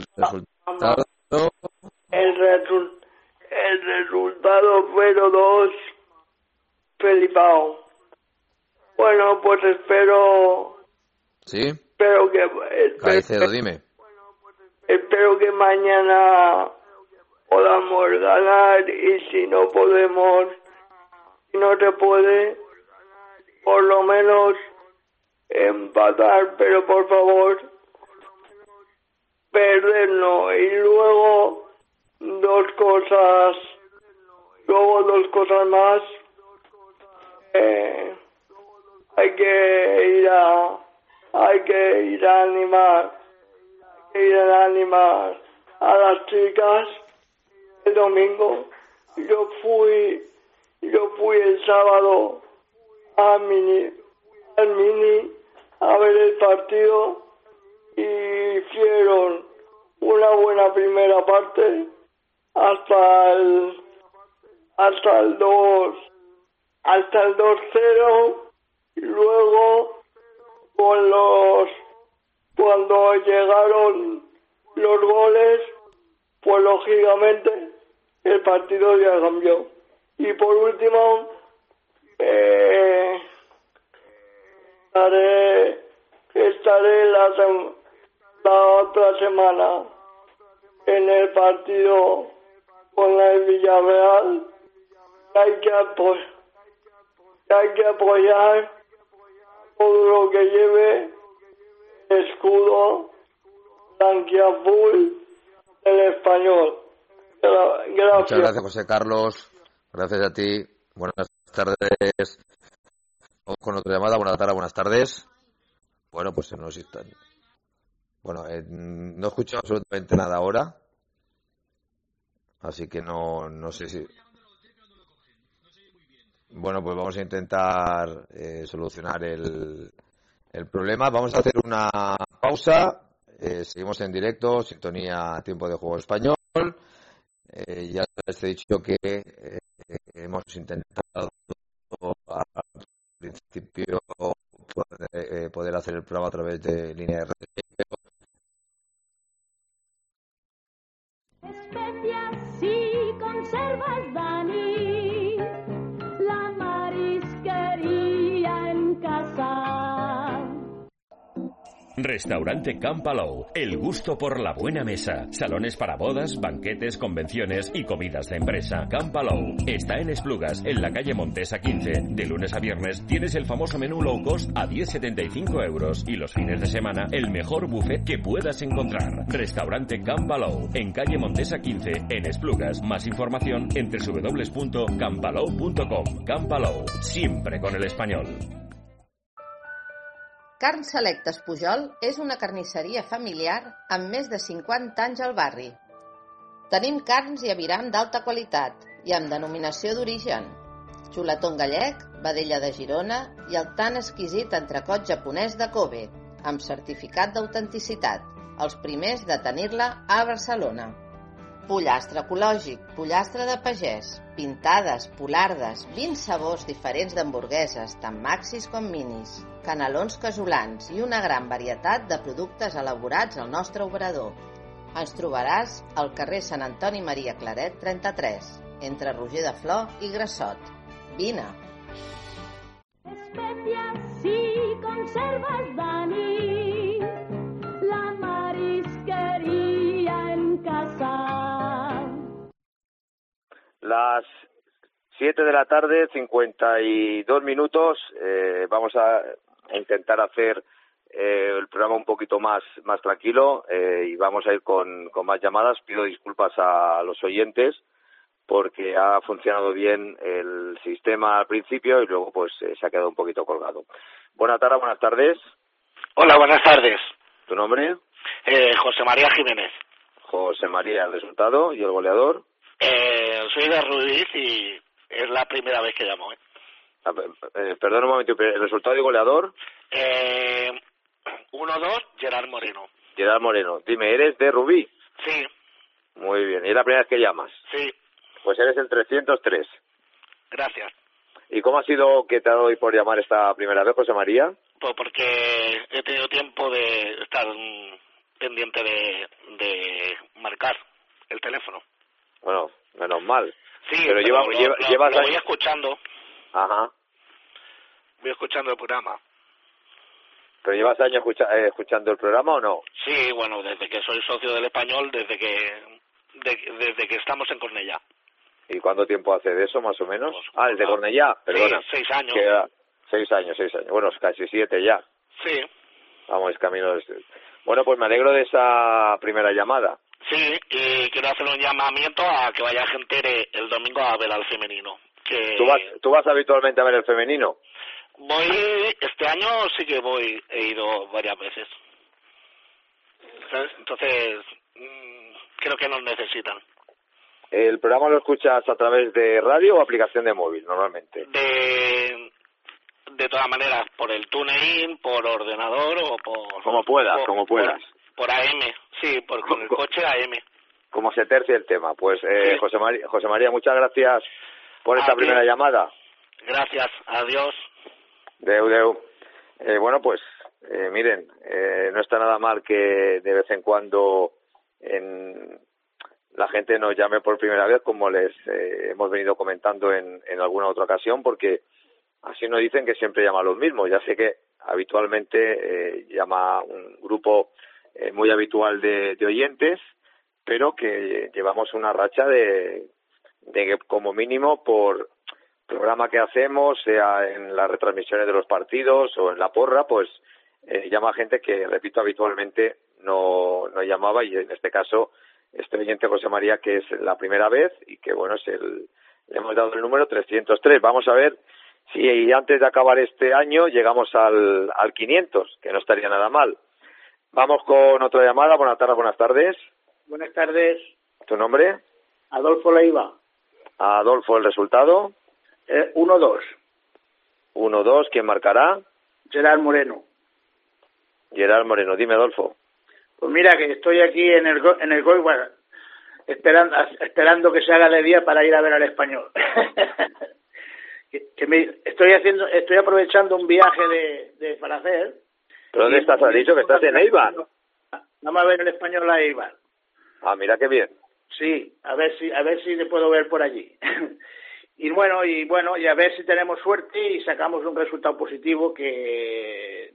resultado 0-2, Felipao. Bueno, pues espero. ¿Sí? Caicedo, dime. Espero que mañana podamos ganar y si no podemos, si no se puede, por lo menos empatar, pero por favor, perder no. Y luego dos cosas más. Hay que ir a animar a las chicas el domingo. Yo fui el sábado al mini a ver el partido y hicieron una buena primera parte hasta el 2-0, y luego cuando llegaron los goles, pues lógicamente el partido ya cambió. Y por último, estaré la otra semana en el partido con el Villarreal. Hay que apoyar todo lo que lleve el escudo blanquiazul del Español. Gracias. Muchas gracias, José Carlos. Gracias a ti. Buenas tardes. Vamos con otra llamada. Buenas tardes. Bueno, pues no están. Bueno, no he escuchado absolutamente nada ahora. Así que no sé si. Bueno, pues vamos a intentar solucionar el problema. Vamos a hacer una pausa. Seguimos en directo, sintonía Tiempo de Juego Español. Ya les he dicho que hemos intentado al principio poder hacer el programa a través de línea de red. Especias y conservas, Dani, la marisquería en casa. Restaurante Can Palou, el gusto por la buena mesa. Salones para bodas, banquetes, convenciones y comidas de empresa. Can Palou está en Esplugas, en la calle Montesa 15. De lunes a viernes tienes el famoso menú low cost a 10,75 euros y los fines de semana el mejor buffet que puedas encontrar. Restaurante Can Palou, en calle Montesa 15, en Esplugas. Más información en www.campalou.com. Can Palou, siempre con el español. Carn Selectes Pujol és una carnisseria familiar amb més de 50 anys al barri. Tenim carns i aviram d'alta qualitat i amb denominació d'origen. Xuletón gallec, vedella de Girona i el tan exquisit entrecot japonès de Kobe, amb certificat d'autenticitat, els primers de tenir-la a Barcelona. Pollastre ecològic, pollastre de pagès, pintades, polardes, 20 sabors diferents d'hamburgueses, tant maxis com minis, canelons casolans i una gran varietat de productes elaborats al nostre obrador. Ens trobaràs al carrer Sant Antoni Maria Claret 33, entre Roger de Flor i Grassot. Vine! Especias y conservas, Dani, la marisquería en casa. Las 7 de la tarde, 52 minutos. Vamos a intentar hacer el programa un poquito más tranquilo y vamos a ir con más llamadas. Pido disculpas a los oyentes porque ha funcionado bien el sistema al principio y luego pues se ha quedado un poquito colgado. Buenas tardes. Hola, buenas tardes. ¿Tu nombre? José María Jiménez. José María, el resultado y el goleador. Soy de Ruiz y es la primera vez que llamo. Perdón un momento, ¿el resultado y goleador? 1-2, Gerard Moreno. Gerard Moreno. Dime, ¿eres de Rubí? Sí. Muy bien, ¿y es la primera vez que llamas? Sí. Pues eres el 303. Gracias. ¿Y cómo ha sido que te ha dado hoy por llamar esta primera vez, José María? Pues porque he tenido tiempo de estar pendiente de marcar el teléfono. Bueno, menos mal. Sí, pero llevas lo voy escuchando. Ajá. Voy escuchando el programa. ¿Pero llevas años escuchando el programa o no? Sí, bueno, desde que soy socio del Español, desde que estamos en Cornellá. ¿Y cuánto tiempo hace de eso, más o menos? Pues, desde Cornellá, perdona. Sí, 6 años. 6 años. Bueno, casi 7 ya. Sí. Vamos, camino de... Bueno, pues me alegro de esa primera llamada. Sí, y quiero hacer un llamamiento a que vaya gente el domingo a ver al femenino. ¿Tú vas habitualmente a ver el femenino? Este año sí que he ido varias veces. ¿Sabes? Entonces, creo que nos necesitan. ¿El programa lo escuchas a través de radio o aplicación de móvil, normalmente? De todas maneras, por el TuneIn, por ordenador o por... Como puedas. Por AM, sí, con el coche AM. Como se tercie el tema. Pues, sí. José María, muchas gracias por esta primera llamada. Gracias, adiós. Deu. Bueno, pues, miren, no está nada mal que de vez en cuando la gente nos llame por primera vez, como les hemos venido comentando en alguna otra ocasión, porque así nos dicen que siempre llaman los mismos. Ya sé que habitualmente llama un grupo muy habitual de oyentes, pero que llevamos una racha de que como mínimo por programa que hacemos, sea en las retransmisiones de los partidos o en la porra, pues llama gente que, repito, habitualmente no llamaba, y en este caso este oyente José María, que es la primera vez y que bueno, le hemos dado el número 303. Vamos a ver si antes de acabar este año llegamos al 500, que no estaría nada mal. Vamos con otra llamada. Buenas tardes. Buenas tardes. ¿Tu nombre? Adolfo Leiva. Adolfo, ¿el resultado? 1-2. 1-2, ¿quién marcará? Gerard Moreno. Gerard Moreno, dime, Adolfo. Pues mira, que estoy aquí en el Goibar, esperando que se haga de día para ir a ver al Español. Estoy aprovechando un viaje para hacer. ¿Pero dónde estás? ¿Has dicho que estás en Eibar? Vamos a ver el Español a Eibar. Ah, mira qué bien. Sí, a ver si le puedo ver por allí. Y bueno, y a ver si tenemos suerte y sacamos un resultado positivo, que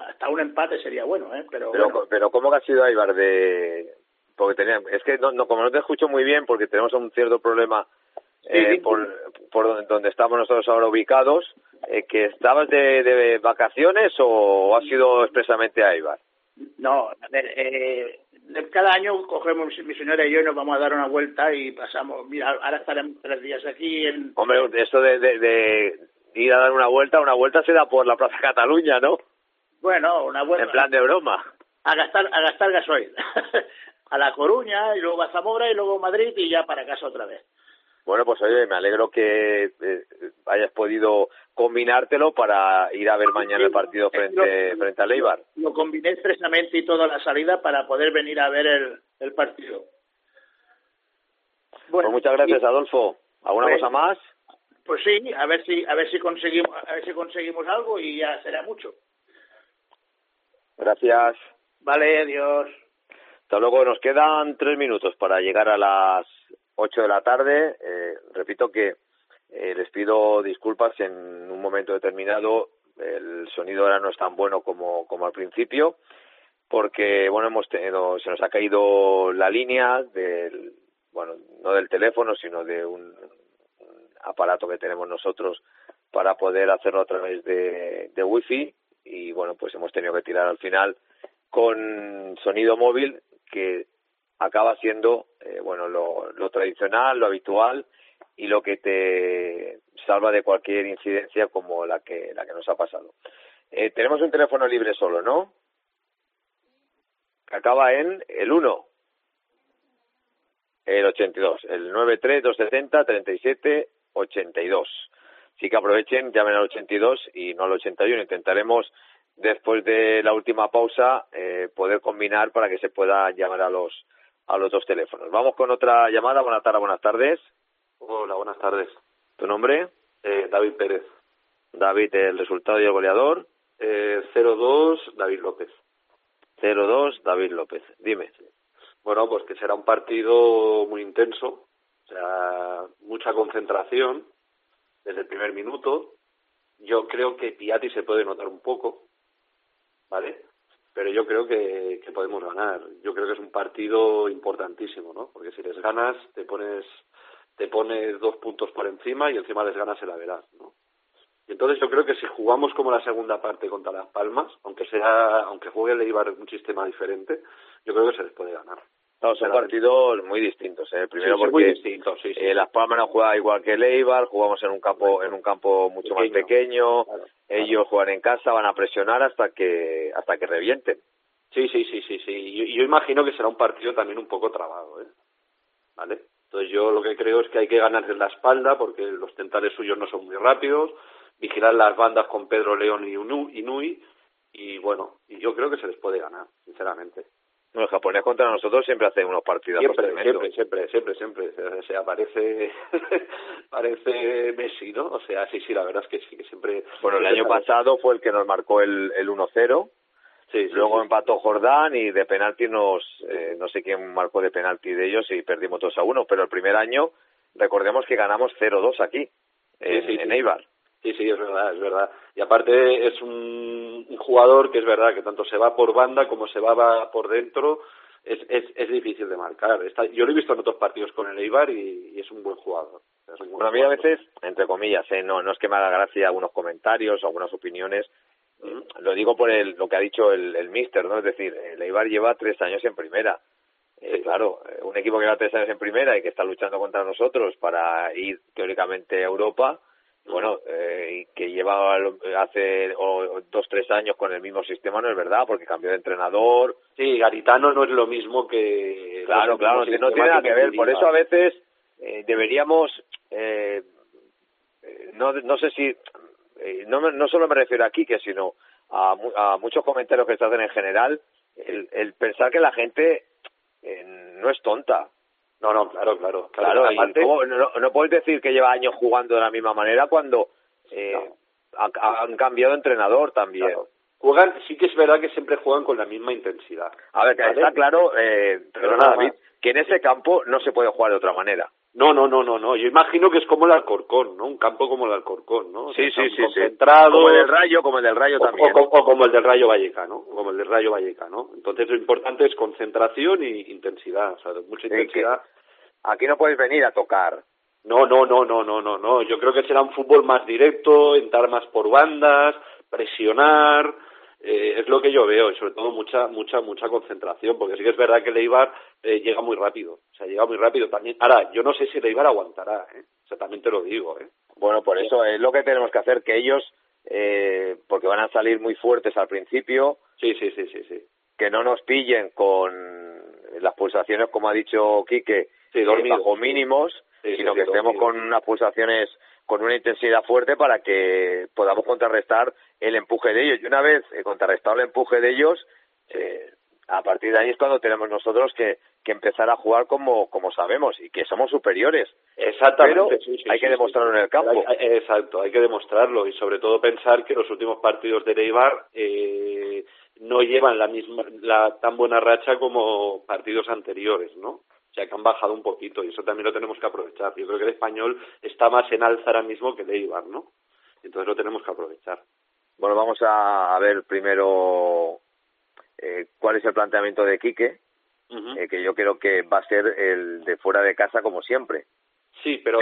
hasta un empate sería bueno, pero ¿cómo que ha sido Eibar porque es que como no te escucho muy bien, porque tenemos un cierto problema por donde estamos nosotros ahora ubicados, que estabas de vacaciones o has sido expresamente a Eibar. No, cada año cogemos mi señora y yo y nos vamos a dar una vuelta y pasamos, mira, ahora estaremos 3 días aquí Hombre, eso de ir a dar una vuelta se da por la Plaza Cataluña, ¿no? Bueno, una vuelta. En plan de broma. A gastar gasoil. A La Coruña y luego a Zamora y luego a Madrid y ya para casa otra vez. Bueno, pues oye, me alegro que hayas podido combinártelo para ir a ver mañana el partido frente al Eibar. Lo combiné expresamente y toda la salida para poder venir a ver el partido. Bueno, pues muchas gracias, Adolfo. ¿Alguna cosa más? Pues sí, a ver si conseguimos algo y ya será mucho. Gracias. Vale, adiós. Hasta luego. Nos quedan 3 minutos para llegar a las 8 de la tarde. Repito que les pido disculpas en un momento determinado. El sonido ahora no es tan bueno como al principio, porque se nos ha caído la línea no del teléfono, sino de un aparato que tenemos nosotros para poder hacerlo a través de wifi, y bueno, pues hemos tenido que tirar al final con sonido móvil, que acaba siendo lo tradicional, lo habitual y lo que te salva de cualquier incidencia como la que nos ha pasado. Tenemos un teléfono libre solo, ¿no? Que acaba en el 1, el 82, el 93-270-37-82. Así que aprovechen, llamen al 82 y no al 81. Intentaremos, después de la última pausa, poder combinar para que se pueda llamar a los 2 teléfonos. Vamos con otra llamada. Buenas tardes. Hola, buenas tardes. ¿Tu nombre? David Pérez. David, ¿el resultado y el goleador? 0-2, David López. 0-2, David López. Dime. Bueno, pues que será un partido muy intenso, o sea, mucha concentración desde el primer minuto. Yo creo que Piatti se puede notar un poco, ¿vale? Pero yo creo que podemos ganar. Yo creo que es un partido importantísimo, ¿no? Porque si les ganas, te pones 2 puntos por encima y encima les ganas el Average, ¿no? Y entonces yo creo que si jugamos como la segunda parte contra Las Palmas, aunque juegue el Eibar un sistema diferente, yo creo que se les puede ganar. No, son partidos muy distintos, primero porque muy distintos, sí. Las Palmas no juega igual que el Eibar, jugamos en un campo mucho más pequeño, claro. Ellos juegan en casa, van a presionar hasta que revienten. Sí. Y yo imagino que será un partido también un poco trabado, ¿vale? Entonces yo lo que creo es que hay que ganarles la espalda porque los centrales suyos no son muy rápidos, vigilar las bandas con Pedro León y Nui, y bueno, y yo creo que se les puede ganar, sinceramente. Bueno, el japonés contra nosotros siempre hace unos partidos tremendos. Siempre. O sea, parece Messi, ¿no? O sea, sí, la verdad es que sí, que siempre... Bueno, el año pasado fue el que nos marcó el 1-0. Sí, luego empató Jordán y de penalti no sé quién marcó de penalti de ellos y perdimos 2-1. Pero el primer año, recordemos que ganamos 0-2 aquí, en Eibar. Sí, es verdad. Y aparte es un jugador que es verdad que tanto se va por banda como se va por dentro, es difícil de marcar. Yo lo he visto en otros partidos con el Eibar y es un buen jugador. Bueno, a mí a veces, entre comillas, no es que me haga gracia algunos comentarios o algunas opiniones, lo digo por lo que ha dicho el míster, ¿no? Es decir, el Eibar lleva 3 años en primera. Claro, un equipo que lleva 3 años en primera y que está luchando contra nosotros para ir teóricamente a Europa, bueno, que lleva hace 2-3 años con el mismo sistema, no es verdad, porque cambió de entrenador. Sí, Garitano no es lo mismo que... Claro, no tiene nada que ver. Por eso a veces deberíamos, no sé si, no solo me refiero a Quique, sino a muchos comentarios que se hacen en general, el pensar que la gente no es tonta. No, claro. Aparte, no puedes decir que lleva años jugando de la misma manera cuando han cambiado de entrenador también. Claro. Juegan, sí que es verdad que siempre juegan con la misma intensidad. A ver, ¿vale? Está claro, David, que en ese campo no se puede jugar de otra manera. No. Yo imagino que es como el Alcorcón, ¿no? Un campo como el Alcorcón, ¿no? Sí. Concentrado. Como el del Rayo también. O como el del Rayo Vallecano, Entonces lo importante es concentración y intensidad, o sea, mucha intensidad. Aquí no puedes venir a tocar. No. Yo creo que será un fútbol más directo, entrar más por bandas, presionar. Es lo que yo veo, y sobre todo mucha concentración, porque sí que es verdad que el Eibar llega muy rápido, también. Ahora, yo no sé si el Eibar aguantará, o sea, también te lo digo, Bueno, por eso es lo que tenemos que hacer, que ellos, porque van a salir muy fuertes al principio, sí, que no nos pillen con las pulsaciones, como ha dicho Quique, bajo mínimos, sino que estemos con unas pulsaciones con una intensidad fuerte para que podamos contrarrestar el empuje de ellos. Y una vez contrarrestado el empuje de ellos, a partir de ahí es cuando tenemos nosotros que empezar a jugar como sabemos y que somos superiores. Exactamente. Pero hay que demostrarlo en el campo. Exacto, hay que demostrarlo, y sobre todo pensar que los últimos partidos de Eibar no llevan la tan buena racha como partidos anteriores, ¿no? O sea, que han bajado un poquito, y eso también lo tenemos que aprovechar. Yo creo que el Español está más en alza ahora mismo que el Eibar, ¿no? Entonces lo tenemos que aprovechar. Bueno, vamos a ver primero cuál es el planteamiento de Quique, que yo creo que va a ser el de fuera de casa como siempre. Sí, pero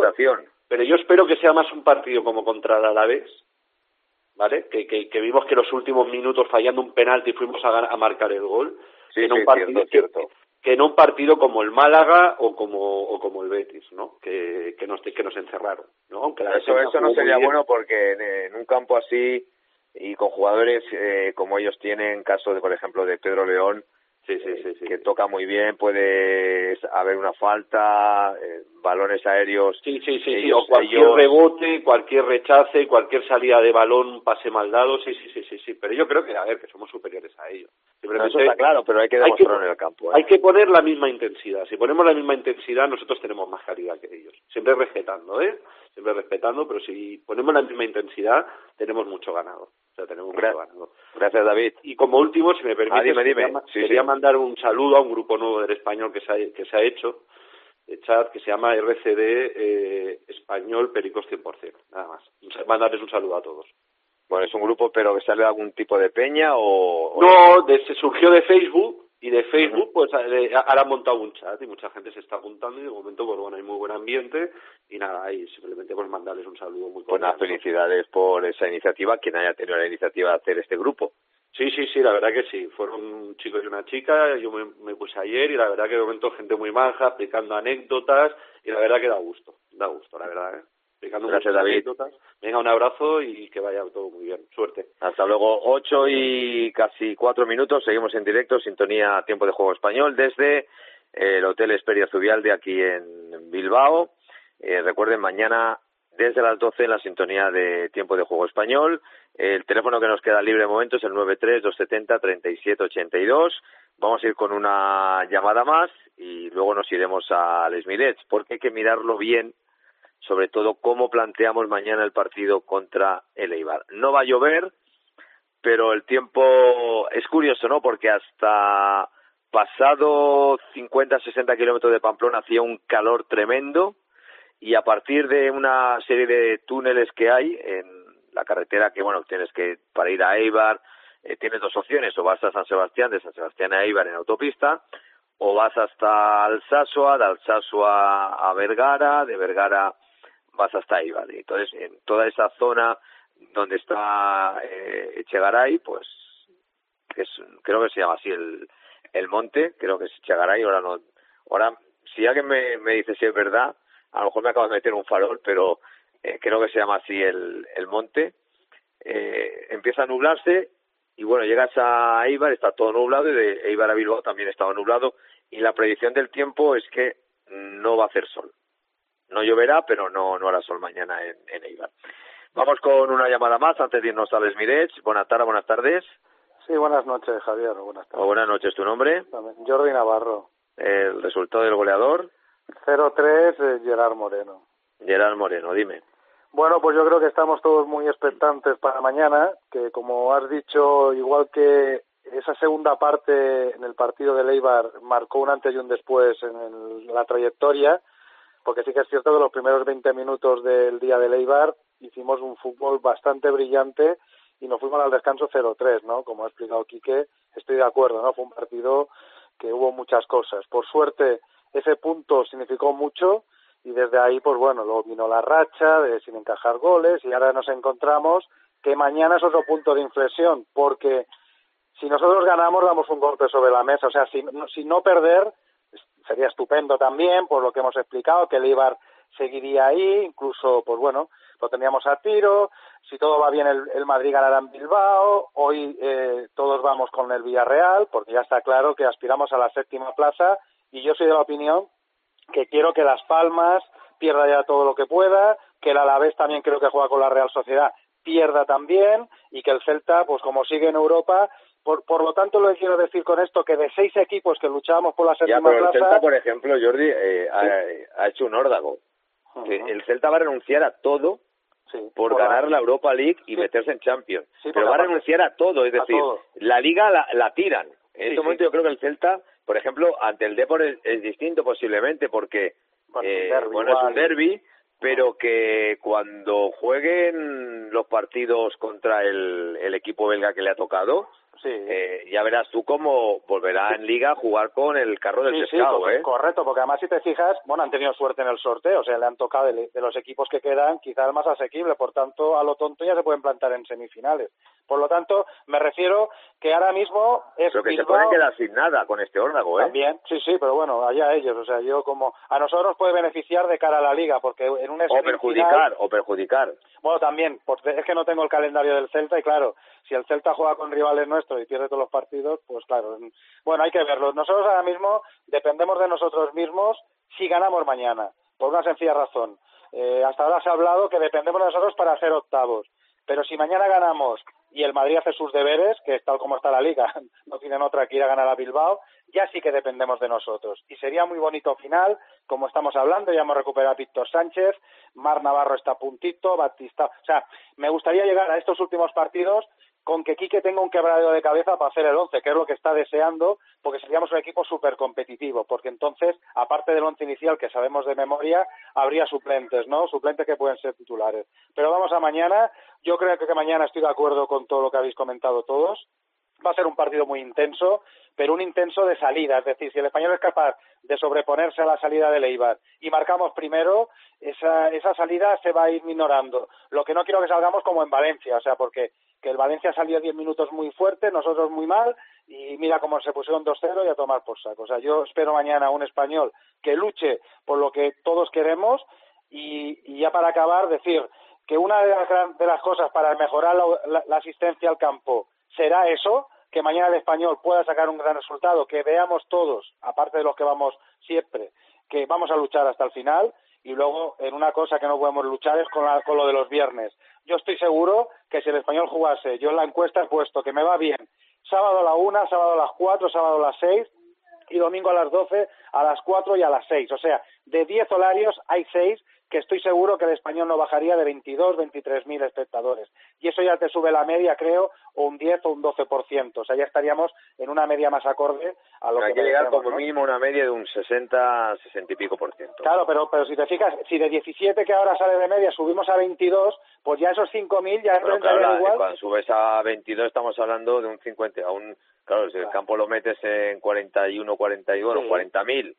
yo espero que sea más un partido como contra el Alavés, ¿vale? Que vimos que los últimos minutos, fallando un penalti, fuimos a marcar el gol. Sí, cierto. Que no un partido como el Málaga o como el Betis, ¿no? Que nos encerraron, ¿no? Aunque eso no sería bueno, porque en un campo así y con jugadores como ellos tienen, caso de, por ejemplo, de Pedro León, que toca muy bien, puede haber una falta, balones aéreos. O cualquier rebote, cualquier rechace, cualquier salida de balón, un pase mal dado, sí. Pero yo creo que somos superiores a ellos. Eso está claro, pero hay que demostrarlo en el campo. Hay que poner la misma intensidad. Si ponemos la misma intensidad, nosotros tenemos más calidad que ellos. Siempre respetando, pero si ponemos la misma intensidad, tenemos mucho ganado. O sea, tenemos mucho ganado. Gracias, David. Y como último, si me permites, quería mandar un saludo a un grupo nuevo del español que se ha hecho, de chat, que se llama RCD Español Pericos 100%, nada más. Mandarles un saludo a todos. Bueno, ¿es un grupo pero que sale de algún tipo de peña o...? No, se surgió de Facebook, y de Facebook pues ahora han montado un chat y mucha gente se está juntando, y de momento pues bueno, hay muy buen ambiente, y nada, y simplemente pues mandarles un saludo muy cordial. Buenas felicidades por esa iniciativa, quien haya tenido la iniciativa de hacer este grupo. Sí, la verdad que sí, fueron un chico y una chica, yo me puse ayer, y la verdad que de momento gente muy maja, explicando anécdotas, y la verdad que da gusto, la verdad, Gracias, David. Anécdotas. Venga, un abrazo y que vaya todo muy bien. Suerte. Hasta luego. 8 y casi 4 minutos. Seguimos en directo. Sintonía Tiempo de Juego Español desde el Hotel Esperia Zubialde aquí en Bilbao. Recuerden, mañana desde las 12 en la sintonía de Tiempo de Juego Español. El teléfono que nos queda libre de momento es el 93-270-3782. Vamos a ir con una llamada más y luego nos iremos a Les Mirets, porque hay que mirarlo bien, sobre todo cómo planteamos mañana el partido contra el Eibar. No va a llover, pero el tiempo es curioso, ¿no? Porque hasta pasado 50-60 kilómetros de Pamplona hacía un calor tremendo, y a partir de una serie de túneles que hay en la carretera, que bueno, tienes que, para ir a Eibar, tienes dos opciones: o vas a San Sebastián, de San Sebastián a Eibar en autopista, o vas hasta Alsasua, de Alsasua a Vergara, de Vergara vas hasta Eibar. Entonces, en toda esa zona donde está Echegaray, pues creo que se llama así el monte, creo que es Echegaray. Ahora si alguien me dice si es verdad, a lo mejor me acabo de meter un farol, pero creo que se llama así el monte. Empieza a nublarse y bueno, llegas a Eibar, está todo nublado, y de Eibar a Bilbao también estaba nublado, y la predicción del tiempo es que no va a hacer sol. No lloverá, pero no hará sol mañana en Eibar. Vamos con una llamada más antes de irnos a Les Mirets. Buenas tardes. Sí, buenas noches, Javier. Buenas tardes. Buenas noches, ¿tu nombre? Jordi Navarro. El resultado del goleador. 0-3, Gerard Moreno. Gerard Moreno, dime. Bueno, pues yo creo que estamos todos muy expectantes para mañana, que como has dicho, igual que esa segunda parte en el partido de Eibar marcó un antes y un después en la trayectoria, porque sí que es cierto que los primeros 20 minutos del día del Eibar hicimos un fútbol bastante brillante y nos fuimos al descanso 0-3, ¿no? Como ha explicado Quique, estoy de acuerdo, ¿no? Fue un partido que hubo muchas cosas. Por suerte, ese punto significó mucho y desde ahí, pues bueno, luego vino la racha de sin encajar goles y ahora nos encontramos que mañana es otro punto de inflexión, porque si nosotros ganamos damos un golpe sobre la mesa, o sea, si no perder sería estupendo también, por lo que hemos explicado, que el Eibar seguiría ahí, incluso, pues bueno, lo teníamos a tiro, si todo va bien el Madrid ganará en Bilbao, hoy todos vamos con el Villarreal, porque ya está claro que aspiramos a la 7ª plaza, y yo soy de la opinión que quiero que Las Palmas pierda ya todo lo que pueda, que el Alavés también creo que juega con la Real Sociedad, pierda también, y que el Celta, pues como sigue en Europa, por lo tanto, lo que quiero decir con esto, que de 6 equipos que luchábamos por la 7ª plaza... Ya, pero el Celta, por ejemplo, Jordi, ha hecho un órdago. Que el Celta va a renunciar a todo por ganar la Europa League y meterse en Champions. Pero va a renunciar a todo, es decir, la Liga la tiran. En este momento yo creo que el Celta, por ejemplo, ante el Depor es distinto posiblemente porque, es un derbi, pero que cuando jueguen los partidos contra el equipo belga que le ha tocado... ya verás tú cómo volverá en Liga a jugar con el carro del pescado, Correcto, porque además si te fijas, bueno, han tenido suerte en el sorteo, o sea, le han tocado de los equipos que quedan quizás el más asequible, por tanto, a lo tonto ya se pueden plantar en semifinales. Por lo tanto, me refiero que ahora mismo es pero que Bilbao, se pueden quedar sin nada con este órdago, También, sí, pero bueno, allá ellos, o sea, yo como... A nosotros nos puede beneficiar de cara a la Liga, porque en una semifinal... O perjudicar. Bueno, también, porque es que no tengo el calendario del Celta y claro, si el Celta juega con rivales nuestros y pierde todos los partidos, pues claro, bueno, hay que verlo. Nosotros ahora mismo dependemos de nosotros mismos si ganamos mañana, por una sencilla razón. Hasta ahora se ha hablado que dependemos de nosotros para hacer octavos, pero si mañana ganamos y el Madrid hace sus deberes, que es tal como está la Liga, no tienen otra que ir a ganar a Bilbao, ya sí que dependemos de nosotros. Y sería muy bonito final, como estamos hablando, ya hemos recuperado a Víctor Sánchez, Marc Navarro está a puntito, Batista... O sea, me gustaría llegar a estos últimos partidos con que Quique tenga un quebradero de cabeza para hacer el 11, que es lo que está deseando, porque seríamos un equipo súper competitivo, porque entonces, aparte del 11 inicial que sabemos de memoria, habría suplentes, ¿no? Suplentes que pueden ser titulares. Pero vamos a mañana, yo creo que mañana estoy de acuerdo con todo lo que habéis comentado todos, va a ser un partido muy intenso, pero un intenso de salida, es decir, si el Español es capaz de sobreponerse a la salida del Eibar y marcamos primero, esa salida se va a ir minorando. Lo que no quiero que salgamos como en Valencia, o sea, porque que el Valencia salió 10 minutos muy fuerte, nosotros muy mal, y mira cómo se pusieron 2-0 y a tomar por saco. O sea, yo espero mañana un Español que luche por lo que todos queremos y ya para acabar decir que una de las cosas para mejorar la asistencia al campo será eso, que mañana el Español pueda sacar un gran resultado, que veamos todos, aparte de los que vamos siempre, que vamos a luchar hasta el final. Y luego, en una cosa que no podemos luchar es con lo de los viernes. Yo estoy seguro que si el Español jugase, yo en la encuesta he puesto que me va bien sábado a la 1, sábado a las 4, sábado a las 6 y domingo a las 12, a las 4 y a las 6. O sea, de 10 horarios hay 6 que estoy seguro que el Español no bajaría de 22, 23.000 espectadores. Y eso ya te sube la media, creo, o un 10 o un 12%. O sea, ya estaríamos en una media más acorde a lo que... Hay que llegar como mínimo a una media de un 60, 60 y pico por ciento. Claro, pero si te fijas, si de 17 que ahora sale de media subimos a 22, pues ya esos 5.000 ya claro, igual. Cuando subes a 22 estamos hablando de un 50, claro, si el campo lo metes en 41, 41, 40.000.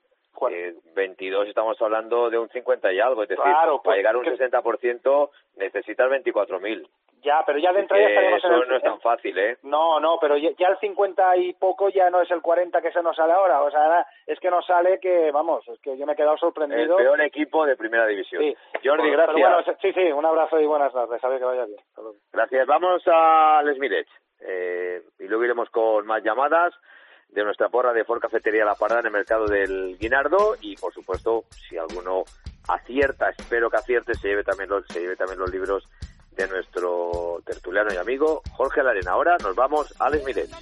22 estamos hablando de un 50 y algo, es decir, para llegar a un 60% necesitas 24.000. Ya, pero ya de entrada estaríamos en eso no es tan fácil, ¿eh? No, pero ya el 50 y poco ya no es el 40 que se nos sale ahora, o sea, es que nos sale que, vamos, es que yo me he quedado sorprendido. El peor equipo de primera división. Sí. Jordi, gracias. Bueno, sí, un abrazo y buenas tardes, sabe que vaya bien. Gracias, vamos a Les Mirets, y luego iremos con más llamadas de nuestra porra de Ford Cafetería La Parada en el mercado del Guinardó y, por supuesto, si alguno acierta, espero que acierte, se lleve también los libros de nuestro tertuliano y amigo Jorge Larena. Ahora nos vamos a Les Mirets.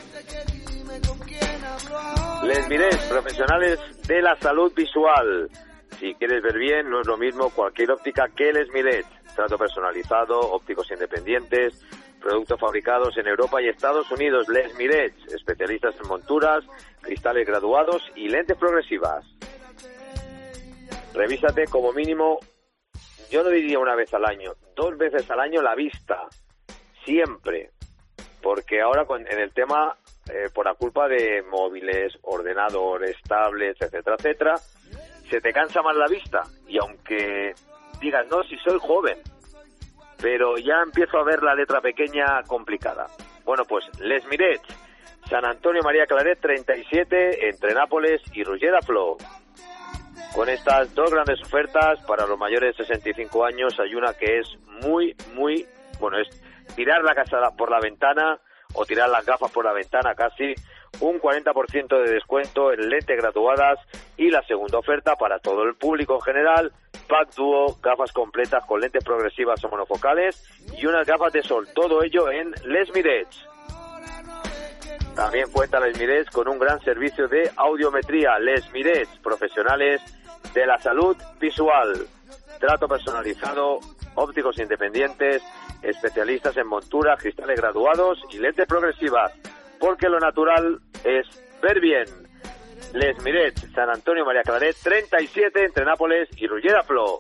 Les Mirets, profesionales de la salud visual. Si quieres ver bien, no es lo mismo cualquier óptica que Les Mirets. Trato personalizado, ópticos independientes, productos fabricados en Europa y Estados Unidos. Les Mirets, especialistas en monturas, cristales graduados y lentes progresivas. revísate como mínimo, yo no diría una vez al año, 2 veces al año la vista, siempre, porque ahora en el tema, por la culpa de móviles, ordenadores, tablets, etcétera, etcétera, se te cansa más la vista, y aunque digas, no, si soy joven, pero ya empiezo a ver la letra pequeña complicada. Bueno, pues Les Mirets, San Antonio María Claret 37, entre Nápoles y Rullera Flo. Con estas 2 grandes ofertas para los mayores de 65 años hay una que es muy, bueno, es tirar la casa por la ventana o tirar las gafas por la ventana casi, un 40% de descuento en lentes graduadas, y la segunda oferta para todo el público en general, pack dúo, gafas completas con lentes progresivas o monofocales y unas gafas de sol, todo ello en Les Mirets. También cuenta Les Mirets con un gran servicio de audiometría. Les Mirets, profesionales de la salud visual, trato personalizado, ópticos independientes, especialistas en monturas, cristales graduados y lentes progresivas, porque lo natural es ver bien. Les Mirets, San Antonio María Claret 37, entre Nápoles y Rullera Flo.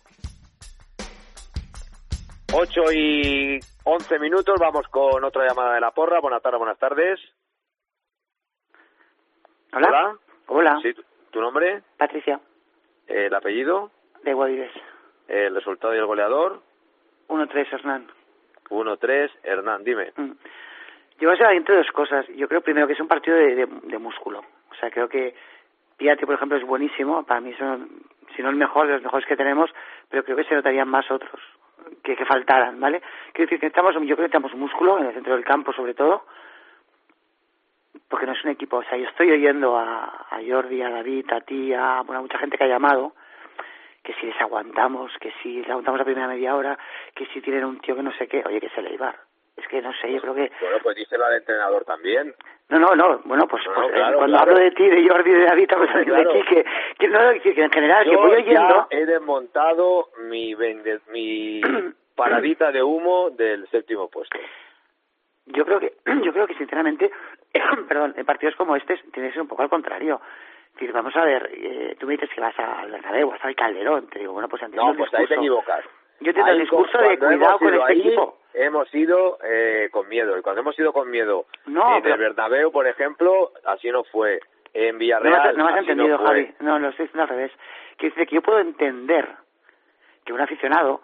8:11, vamos con otra llamada de la porra. Buenas tardes. Hola. Sí, ¿tu nombre? Patricia. ¿El apellido? De Guadires. ¿El resultado y el goleador? 1-3, Hernán. 1-3, Hernán, dime. Yo voy a ser entre 2 cosas. Yo creo primero que es un partido de músculo. O sea, creo que Piatti, por ejemplo, es buenísimo. Para mí son, si no el mejor, de los mejores que tenemos, pero creo que se notarían más otros que faltaran, ¿vale? Quiero decir que yo creo que tenemos músculo en el centro del campo, sobre todo, porque no es un equipo. O sea, yo estoy oyendo a Jordi, a David, a ti, a mucha gente que ha llamado, que si les aguantamos, que si les aguantamos la primera media hora, que si tienen un tío que no sé qué, oye, que es el Eibar. Es que no sé, yo creo que... Bueno, pues díselo al entrenador también. No, bueno, pues claro, cuando hablo de ti, de Jordi, de David, pues de aquí, que en general, yo que voy oyendo... ya he desmontado mi paradita de humo del 7º puesto. Yo creo que sinceramente, perdón, en partidos como este tiene que ser un poco al contrario. Es decir, vamos a ver, tú me dices que vas al Bernabéu, vas al Calderón, te digo, bueno, pues entiendo el discurso. Ahí te equivocas. Yo entiendo el discurso de cuidado con este equipo. Hemos ido con miedo, y cuando hemos ido con miedo en el Bernabéu, por ejemplo, así no fue. En Villarreal no me has entendido, no Javi. No, lo estoy diciendo al revés. Que dice que yo puedo entender que un aficionado,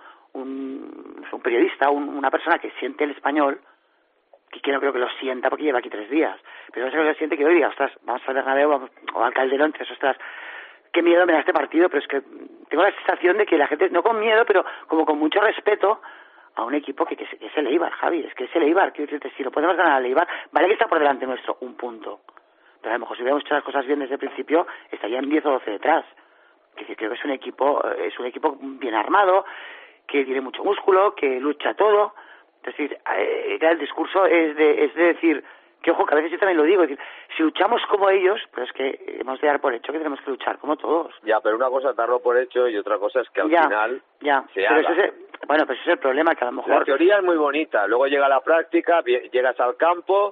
un periodista, una persona que siente el español, que no creo que lo sienta porque lleva aquí 3 días, pero no sé que lo siente, que hoy diga, ostras, vamos al Bernabéu o al Calderón, ostras, qué miedo me da este partido, pero es que tengo la sensación de que la gente, no con miedo, pero como con mucho respeto a un equipo que es el Eibar, Javi, es que es el Eibar. Quiero decirte, si lo podemos ganar al Eibar, vale que está por delante nuestro, un punto, pero a lo mejor si hubiéramos hecho las cosas bien desde el principio, estarían 10 o 12 detrás. Que creo que es un equipo bien armado, que tiene mucho músculo, que lucha todo. Es decir, el discurso es de decir, que ojo, que a veces yo también lo digo, es decir, si luchamos como ellos, pero es que hemos de dar por hecho que tenemos que luchar como todos. Ya, pero una cosa es darlo por hecho y otra cosa es que al final se pero haga. Ese es el problema, que a lo mejor... La teoría es muy bonita, luego llega la práctica, llegas al campo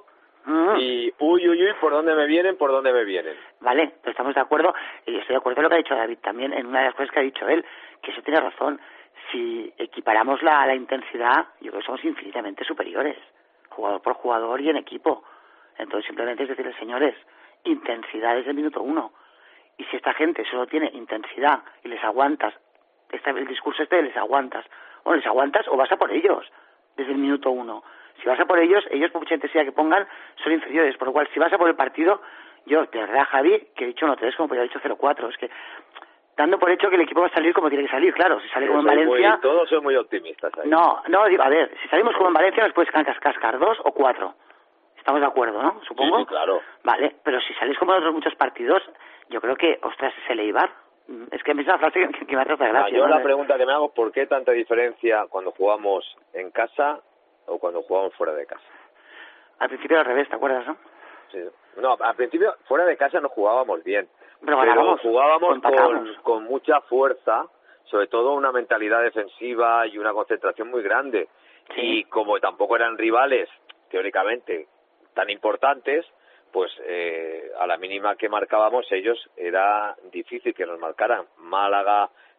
y uy, ¿por dónde me vienen? Vale, pero estamos de acuerdo, y estoy de acuerdo en lo que ha dicho David también, en una de las cosas que ha dicho él, que eso tiene razón. Si equiparamos la intensidad, yo creo que somos infinitamente superiores, jugador por jugador y en equipo. Entonces simplemente es decirles, señores, intensidad desde el minuto 1. Y si esta gente solo tiene intensidad y les aguantas, el discurso les aguantas, les aguantas o vas a por ellos desde el minuto 1. Si vas a por ellos por mucha intensidad que pongan, son inferiores. Por lo cual, si vas a por el partido, yo, de verdad, Javi, que he dicho 1-3 como podría haber dicho 0-4, es que dando por hecho que el equipo va a salir como tiene que salir, claro, si sale como en Valencia... Todos son muy optimistas ahí. No, digo, a ver, si salimos como en Valencia nos puedes cascar 2 o 4. Estamos de acuerdo, ¿no? Supongo. Sí, claro. Vale, pero si salís como en otros muchos partidos, yo creo que, ostras, es el Eibar. Es que a mí es una frase que me hace gracia. Yo la pregunta que me hago, ¿por qué tanta diferencia cuando jugamos en casa o cuando jugamos fuera de casa? Al principio al revés, ¿te acuerdas, no? Sí. No, al principio fuera de casa no jugábamos bien. Pero jugábamos con mucha fuerza, sobre todo una mentalidad defensiva y una concentración muy grande. Sí. Y como tampoco eran rivales, teóricamente, tan importantes, pues a la mínima que marcábamos ellos era difícil que nos marcaran. Málaga,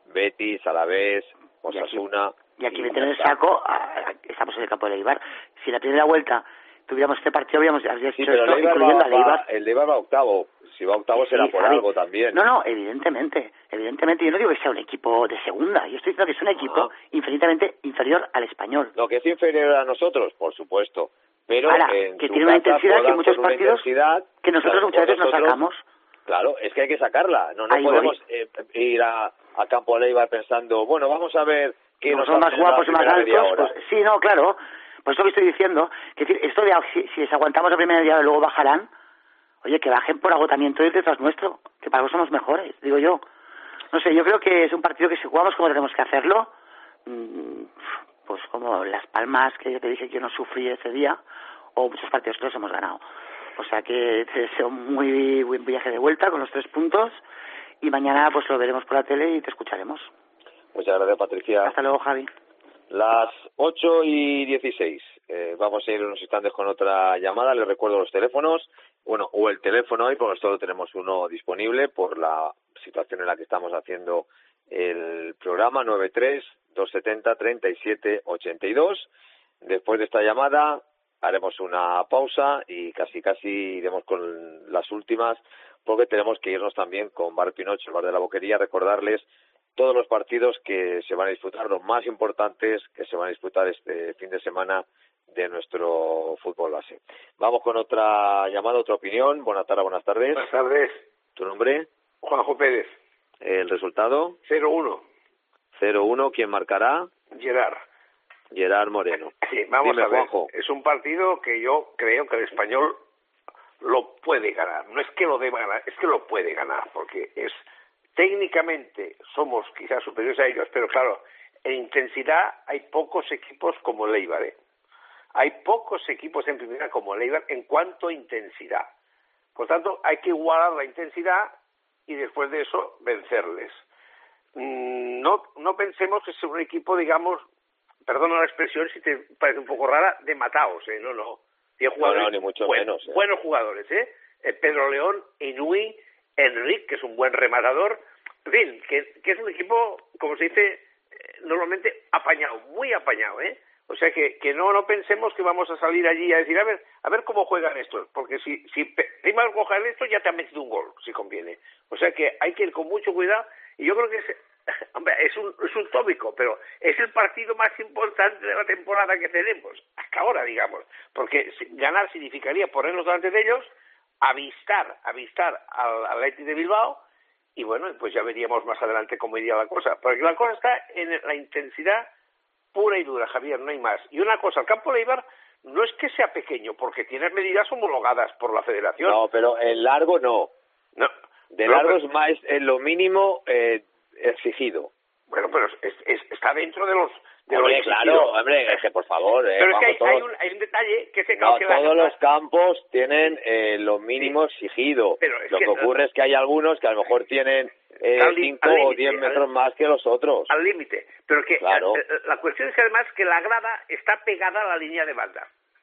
Betis, Alavés, Osasuna. Y aquí meten el saco, estamos en el campo de Eibar. Si en la primera vuelta tuviéramos este partido, habríamos hecho sí, pero esto, incluyendo a Eibar. El Eibar va octavo. Si va octavo será por Javi, algo también. No, evidentemente. Yo no digo que sea un equipo de segunda. Yo estoy diciendo que es un equipo infinitamente inferior al Español. Lo que es inferior a nosotros, por supuesto. Pero ahora, que tiene una intensidad que en muchos partidos que nosotros muchas veces no sacamos. Claro, es que hay que sacarla. No podemos ir a campo de Eibar pensando, bueno, vamos a ver quién nos son más guapos y más altos. Pues, sí, no, claro. Pues eso que estoy diciendo, que esto de si les aguantamos la primera media hora y luego bajarán, oye, que bajen por agotamiento y detrás nuestro, que para algo somos mejores, digo yo. No sé, yo creo que es un partido que si jugamos como tenemos que hacerlo, pues como Las Palmas, que yo te dije que yo no sufrí ese día, o muchos partidos que los hemos ganado. O sea que te deseo un muy buen viaje de vuelta con los 3 puntos y mañana pues lo veremos por la tele y te escucharemos. Muchas gracias, Patricia. Hasta luego, Javi. Las 8:16. Vamos a ir unos instantes con otra llamada. Les recuerdo los teléfonos. Bueno, o el teléfono hoy, porque solo tenemos uno disponible por la situación en la que estamos haciendo el programa. 93-270-3782. Después de esta llamada haremos una pausa y casi iremos con las últimas, porque tenemos que irnos también con Bar Pinocho, el bar de la Boquería, recordarles todos los partidos que se van a disputar, los más importantes que se van a disputar este fin de semana de nuestro fútbol base. Vamos con otra llamada, otra opinión. Buenas tardes. Buenas tardes. ¿Tu nombre? Juanjo Pérez. ¿El resultado? 0-1. 0-1. ¿Quién marcará? Gerard Moreno. Sí, vamos Dime, a ver. Juanjo. Es un partido que yo creo que el Español lo puede ganar. No es que lo deba ganar, es que lo puede ganar, porque técnicamente somos quizás superiores a ellos, pero claro, en intensidad hay pocos equipos como el Eibar, Hay pocos equipos en primera como el Eibar en cuanto a intensidad. Por tanto, hay que igualar la intensidad y después de eso vencerles. No pensemos que es un equipo, digamos, perdona la expresión si te parece un poco rara, de mataos, no. Tiene jugadores, no, ni mucho menos. Buenos jugadores, Pedro León, Inui, Enrique, que es un buen rematador, en fin, que es un equipo, como se dice normalmente, apañado, muy apañado, O sea que no pensemos que vamos a salir allí a decir, a ver cómo juegan estos, porque si primero cojan esto ya te han metido un gol, si conviene. O sea que hay que ir con mucho cuidado, y yo creo que es un tópico, pero es el partido más importante de la temporada que tenemos, hasta ahora, digamos, porque ganar significaría ponernos delante de ellos, avistar al Athletic de Bilbao, y bueno, pues ya veríamos más adelante cómo iría la cosa, porque la cosa está en la intensidad pura y dura, Javier, no hay más. Y una cosa, el campo de Eibar no es que sea pequeño, porque tiene medidas homologadas por la Federación. No, pero en largo no. De largo es más, en lo mínimo exigido. Bueno, pero está dentro de los... Hombre, claro, es que por favor... pero es que hay un detalle que se causa... todos los campos tienen lo mínimo exigido. Lo que ocurre es que hay algunos que a lo mejor tienen 5 o 10 metros más que los otros. Al límite. Pero que la cuestión es que además que la grada está pegada a la línea de banda.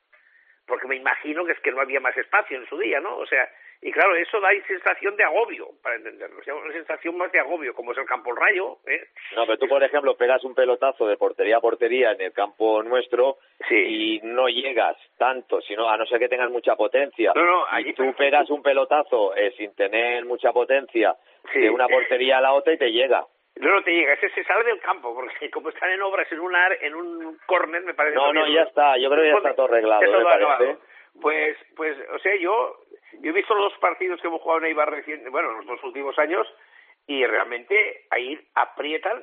Porque me imagino que es que no había más espacio en su día, ¿no? O sea, y claro, eso da sensación de agobio, para entenderlo. O sea, una sensación más de agobio, como es el campo El Rayo, No, pero tú, por ejemplo, pegas un pelotazo de portería a portería en el campo nuestro y no llegas tanto, sino a no ser que tengas mucha potencia. Allí tú pegas un pelotazo sin tener mucha potencia de una portería a la otra y te llega. No te llega, ese se sale del campo, porque como están en obras en un córner, me parece... No, ya está, yo creo que ya está todo arreglado, me parece. Pues, o sea, yo he visto los partidos que hemos jugado en Eibar los 2 últimos años, y realmente ahí aprietan,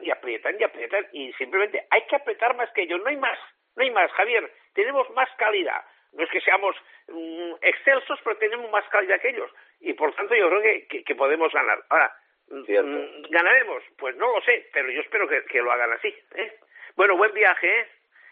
y simplemente hay que apretar más que ellos, no hay más, Javier, tenemos más calidad, no es que seamos excelsos, pero tenemos más calidad que ellos, y por tanto yo creo que podemos ganar. Ahora, ¿ganaremos? Pues no lo sé, pero yo espero que lo hagan así, Bueno, buen viaje,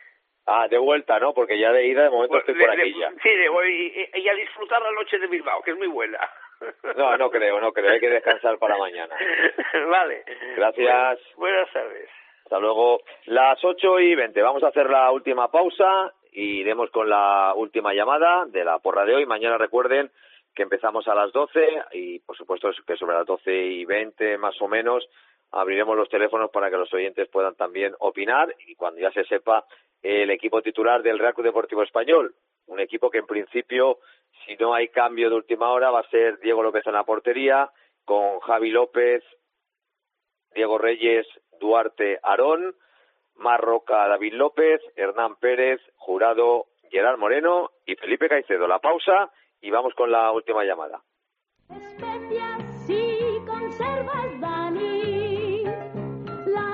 de vuelta, ¿no? Porque ya de ida de momento estoy por aquí ya. Sí, y a disfrutar la noche de Bilbao, que es muy buena. No creo, hay que descansar para mañana. Vale. Gracias. Buenas tardes. Hasta luego. Las 8:20, vamos a hacer la última pausa y iremos con la última llamada de la porra de hoy. Mañana recuerden que empezamos a las 12 y por supuesto que sobre las 12:20 más o menos abriremos los teléfonos para que los oyentes puedan también opinar, y cuando ya se sepa el equipo titular del Real Club Deportivo Español, un equipo que en principio, si no hay cambio de última hora, va a ser Diego López en la portería, con Javi López, Diego Reyes, Duarte, Aarón, Marroca, David López, Hernán Pérez, Jurado, Gerard Moreno y Felipe Caicedo. La pausa y vamos con la última llamada. Especias y conservas, Dani, la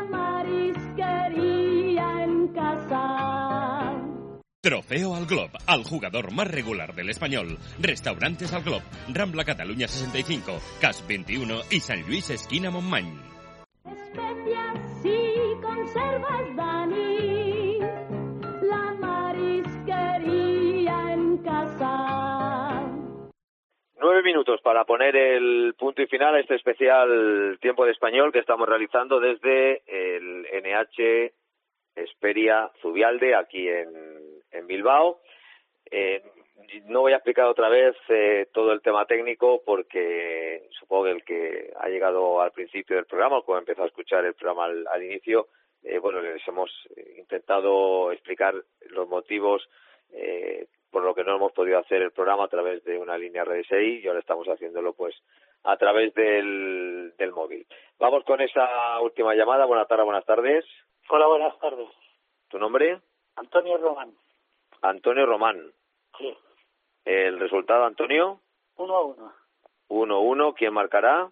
marisquería en casa. Trofeo al Glob, al jugador más regular del Español. Restaurantes al Glob, Rambla Cataluña 65, Cas 21 y San Luis esquina Montmany. Especias y conservas, Dani, la marisquería en casa. 9 minutos para poner el punto y final a este especial Tiempo de Español que estamos realizando desde el NH Hesperia Zubialde, aquí en Bilbao. No voy a explicar otra vez todo el tema técnico porque supongo que el que ha llegado al principio del programa, o que ha empezado a escuchar el programa al inicio, les hemos intentado explicar los motivos por lo que no hemos podido hacer el programa a través de una línea RDSI, y ahora estamos haciéndolo pues a través del móvil. Vamos con esa última llamada. Buenas tardes. Hola, buenas tardes. ¿Tu nombre? Antonio Román. Antonio Román. Sí. ¿El resultado, Antonio? 1-1. 1-1. ¿Quién marcará?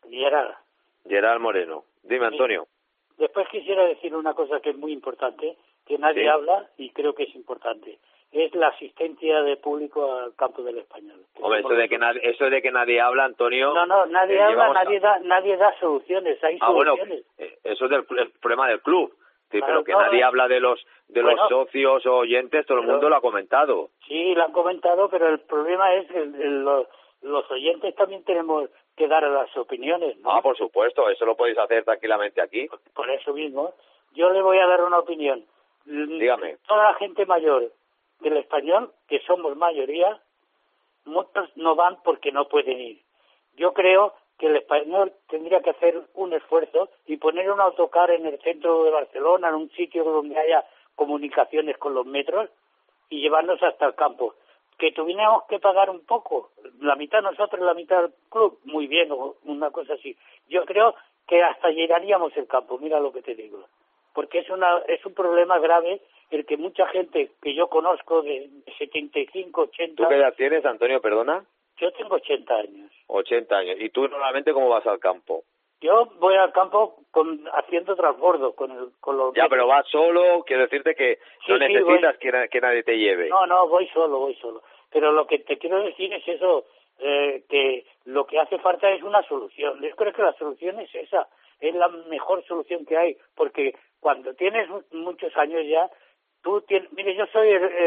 Gerard Moreno. Dime, Antonio. Después quisiera decir una cosa que es muy importante, que nadie habla y creo que es importante. Es la asistencia de público al campo del Español. Hombre, eso de que nadie habla, Antonio... No, nadie habla, nadie da soluciones, hay soluciones. Bueno, eso es el problema del club. Sí, claro, pero que nadie habla de los socios o oyentes, todo el mundo lo ha comentado. Sí, lo han comentado, pero el problema es que los oyentes también tenemos que dar las opiniones, ¿no? Ah, por supuesto, eso lo podéis hacer tranquilamente aquí. Por eso mismo, yo le voy a dar una opinión. Dígame. Toda la gente mayor del Español, que somos mayoría, muchos no van porque no pueden ir. Yo creo que el Español tendría que hacer un esfuerzo y poner un autocar en el centro de Barcelona, en un sitio donde haya comunicaciones con los metros, y llevarnos hasta el campo. Que tuviéramos que pagar un poco, la mitad nosotros, la mitad del club, muy bien, o una cosa así. Yo creo que hasta llenaríamos el campo, mira lo que te digo. Porque es un problema grave el que mucha gente que yo conozco de 75, 80... ¿Tú qué edad tienes, Antonio, perdona? Yo tengo 80 años. 80 años. ¿Y tú normalmente cómo vas al campo? Yo voy al campo haciendo transbordo con los... Ya, pero vas solo, quiero decirte que no necesitas que nadie te lleve. No, voy solo. Pero lo que te quiero decir es eso, que lo que hace falta es una solución. Yo creo que la solución es esa, es la mejor solución que hay, porque cuando tienes muchos años ya, mire, yo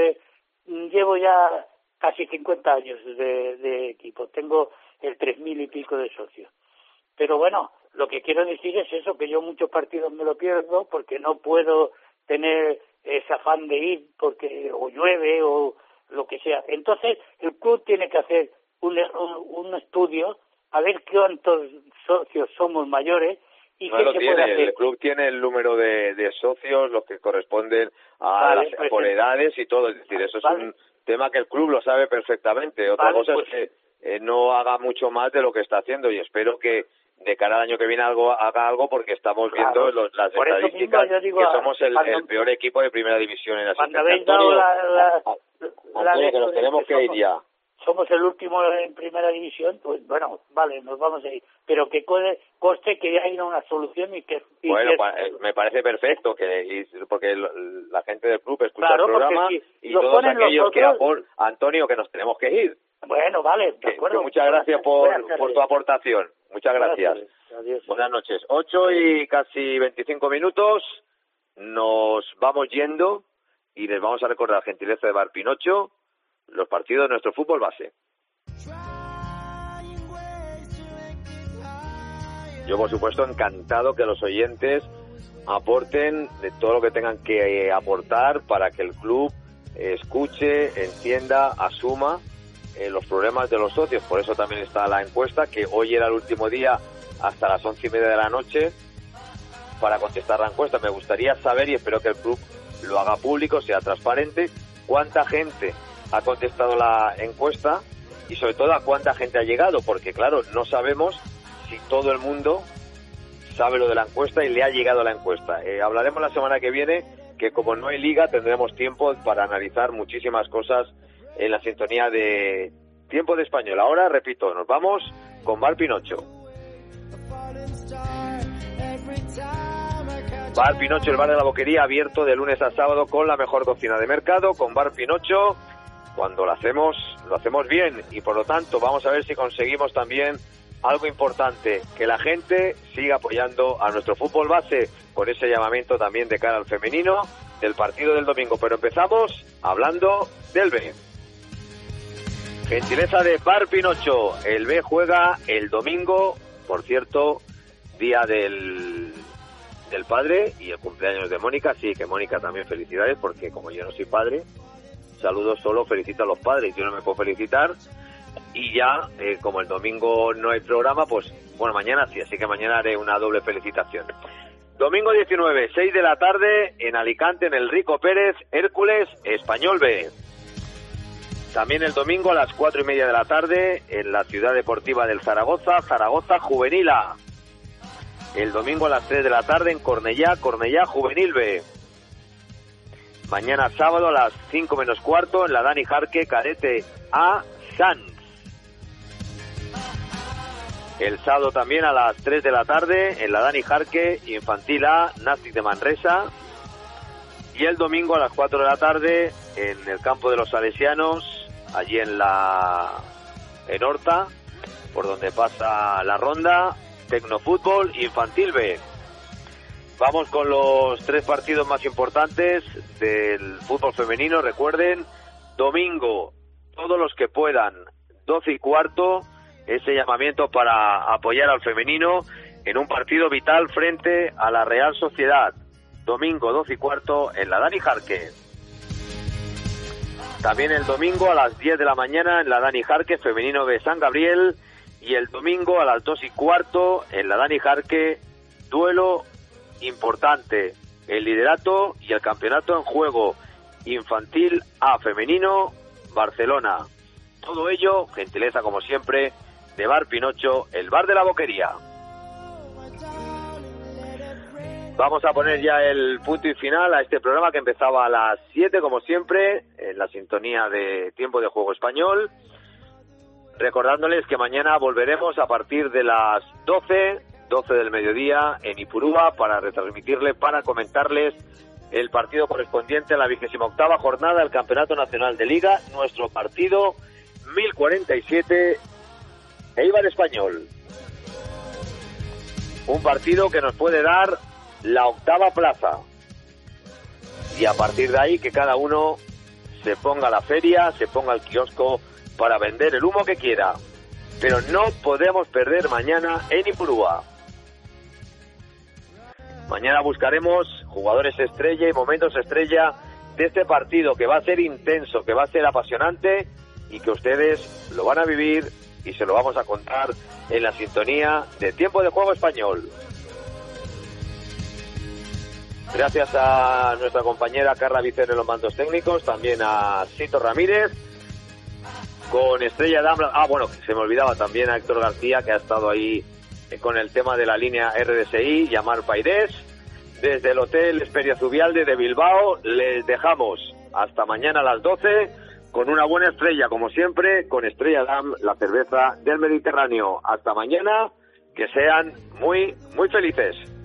llevo ya casi 50 años de equipo, tengo el 3.000 y pico de socios. Pero bueno, lo que quiero decir es eso, que yo muchos partidos me lo pierdo porque no puedo tener ese afán de ir porque o llueve o lo que sea. Entonces, el club tiene que hacer un estudio a ver cuántos socios somos mayores y qué se puede hacer. El club tiene el número de socios, los que corresponden por edades y todo. Es decir, eso es un tema que el club lo sabe perfectamente. Otra cosa es que no haga mucho más de lo que está haciendo, y espero que de cara al año que viene haga algo, porque estamos viendo las estadísticas que somos el peor equipo de primera división en la cuando habéis dado Antonio, que nos tenemos que ir ya. Somos el último en primera división, pues bueno, vale, nos vamos a ir. Pero que conste que hay una solución me parece perfecto, porque la gente del club escucha el programa y todos aquellos que Antonio, que nos tenemos que ir. Bueno, vale, de acuerdo. Muchas gracias por tu aportación. Muchas gracias. Adiós. Buenas noches. 8 y casi 25 minutos. Nos vamos yendo y les vamos a recordar, gentileza de Bar Pinocho, los partidos de nuestro fútbol base. Yo, por supuesto, encantado que los oyentes aporten de todo lo que tengan que aportar para que el club escuche, entienda, asuma los problemas de los socios. Por eso también está la encuesta, que hoy era el último día hasta las 11:30 de la noche para contestar la encuesta. Me gustaría saber, y espero que el club lo haga público, sea transparente, cuánta gente ha contestado la encuesta y sobre todo a cuánta gente ha llegado, porque claro, no sabemos si todo el mundo sabe lo de la encuesta y le ha llegado la encuesta. Hablaremos la semana que viene, que como no hay liga tendremos tiempo para analizar muchísimas cosas en la sintonía de Tiempo de Español. Ahora, repito, nos vamos con Bar Pinocho. Bar Pinocho, el bar de la Boquería, abierto de lunes a sábado con la mejor cocina de mercado. Con Bar Pinocho, cuando lo hacemos bien, y por lo tanto vamos a ver si conseguimos también algo importante, que la gente siga apoyando a nuestro fútbol base, con ese llamamiento también de cara al femenino del partido del domingo. Pero empezamos hablando del B. Gentileza de Bar Pinocho. El B juega el domingo, por cierto, día del padre y el cumpleaños de Mónica. Sí, que Mónica también felicidades, porque como yo no soy padre, saludos solo, felicito a los padres, yo no me puedo felicitar. Y ya, como el domingo no hay programa, pues bueno, mañana sí, así que mañana haré una doble felicitación. Domingo 19, 6 de la tarde, en Alicante, en el Rico Pérez, Hércules, Español B. También el domingo a las 4:30 de la tarde, en la Ciudad Deportiva del Zaragoza, Zaragoza Juvenil A. El domingo a las 3 de la tarde en Cornellá, Cornellá Juvenil B. Mañana sábado a las 5 menos cuarto en la Dani Jarque, Cadete A, Sanz. El sábado también a las 3 de la tarde en la Dani Jarque, Infantil A, Nàstic de Manresa. Y el domingo a las 4 de la tarde en el campo de los Salesianos, allí en Horta, por donde pasa la ronda, Tecnofútbol Infantil B. Vamos con los 3 partidos más importantes del fútbol femenino. Recuerden, domingo, todos los que puedan, 12:15, ese llamamiento para apoyar al femenino en un partido vital frente a la Real Sociedad. Domingo, 12:15, en la Dani Jarque. También el domingo a las 10 de la mañana en la Dani Jarque, femenino de San Gabriel. Y el domingo a las 2:15 en la Dani Jarque, duelo importante, el liderato y el campeonato en juego. Infantil A femenino, Barcelona. Todo ello, gentileza como siempre, de Bar Pinocho, el bar de la Boquería. Vamos a poner ya el punto y final a este programa que empezaba a las 7, como siempre, en la sintonía de Tiempo de Juego Español. Recordándoles que mañana volveremos a partir de las 12 del mediodía en Ipurúa para retransmitirle, para comentarles el partido correspondiente a la 28ª jornada del Campeonato Nacional de Liga, nuestro partido 1047, Eibar Español. Un partido que nos puede dar la 8ª plaza. Y a partir de ahí que cada uno se ponga a la feria, se ponga al kiosco para vender el humo que quiera. Pero no podemos perder mañana en Ipurúa. Mañana buscaremos jugadores estrella y momentos estrella de este partido, que va a ser intenso, que va a ser apasionante y que ustedes lo van a vivir y se lo vamos a contar en la sintonía de Tiempo de Juego Español. Gracias a nuestra compañera Carla Vicente en los mandos técnicos, también a Sito Ramírez, con Estrella Damm. Se me olvidaba también a Héctor García, que ha estado ahí con el tema de la línea RDSI, llamar Pairés. Desde el Hotel Esperia Zubialde de Bilbao les dejamos hasta mañana a las 12 con una buena estrella, como siempre, con Estrella Damm, la cerveza del Mediterráneo. Hasta mañana, que sean muy, muy felices.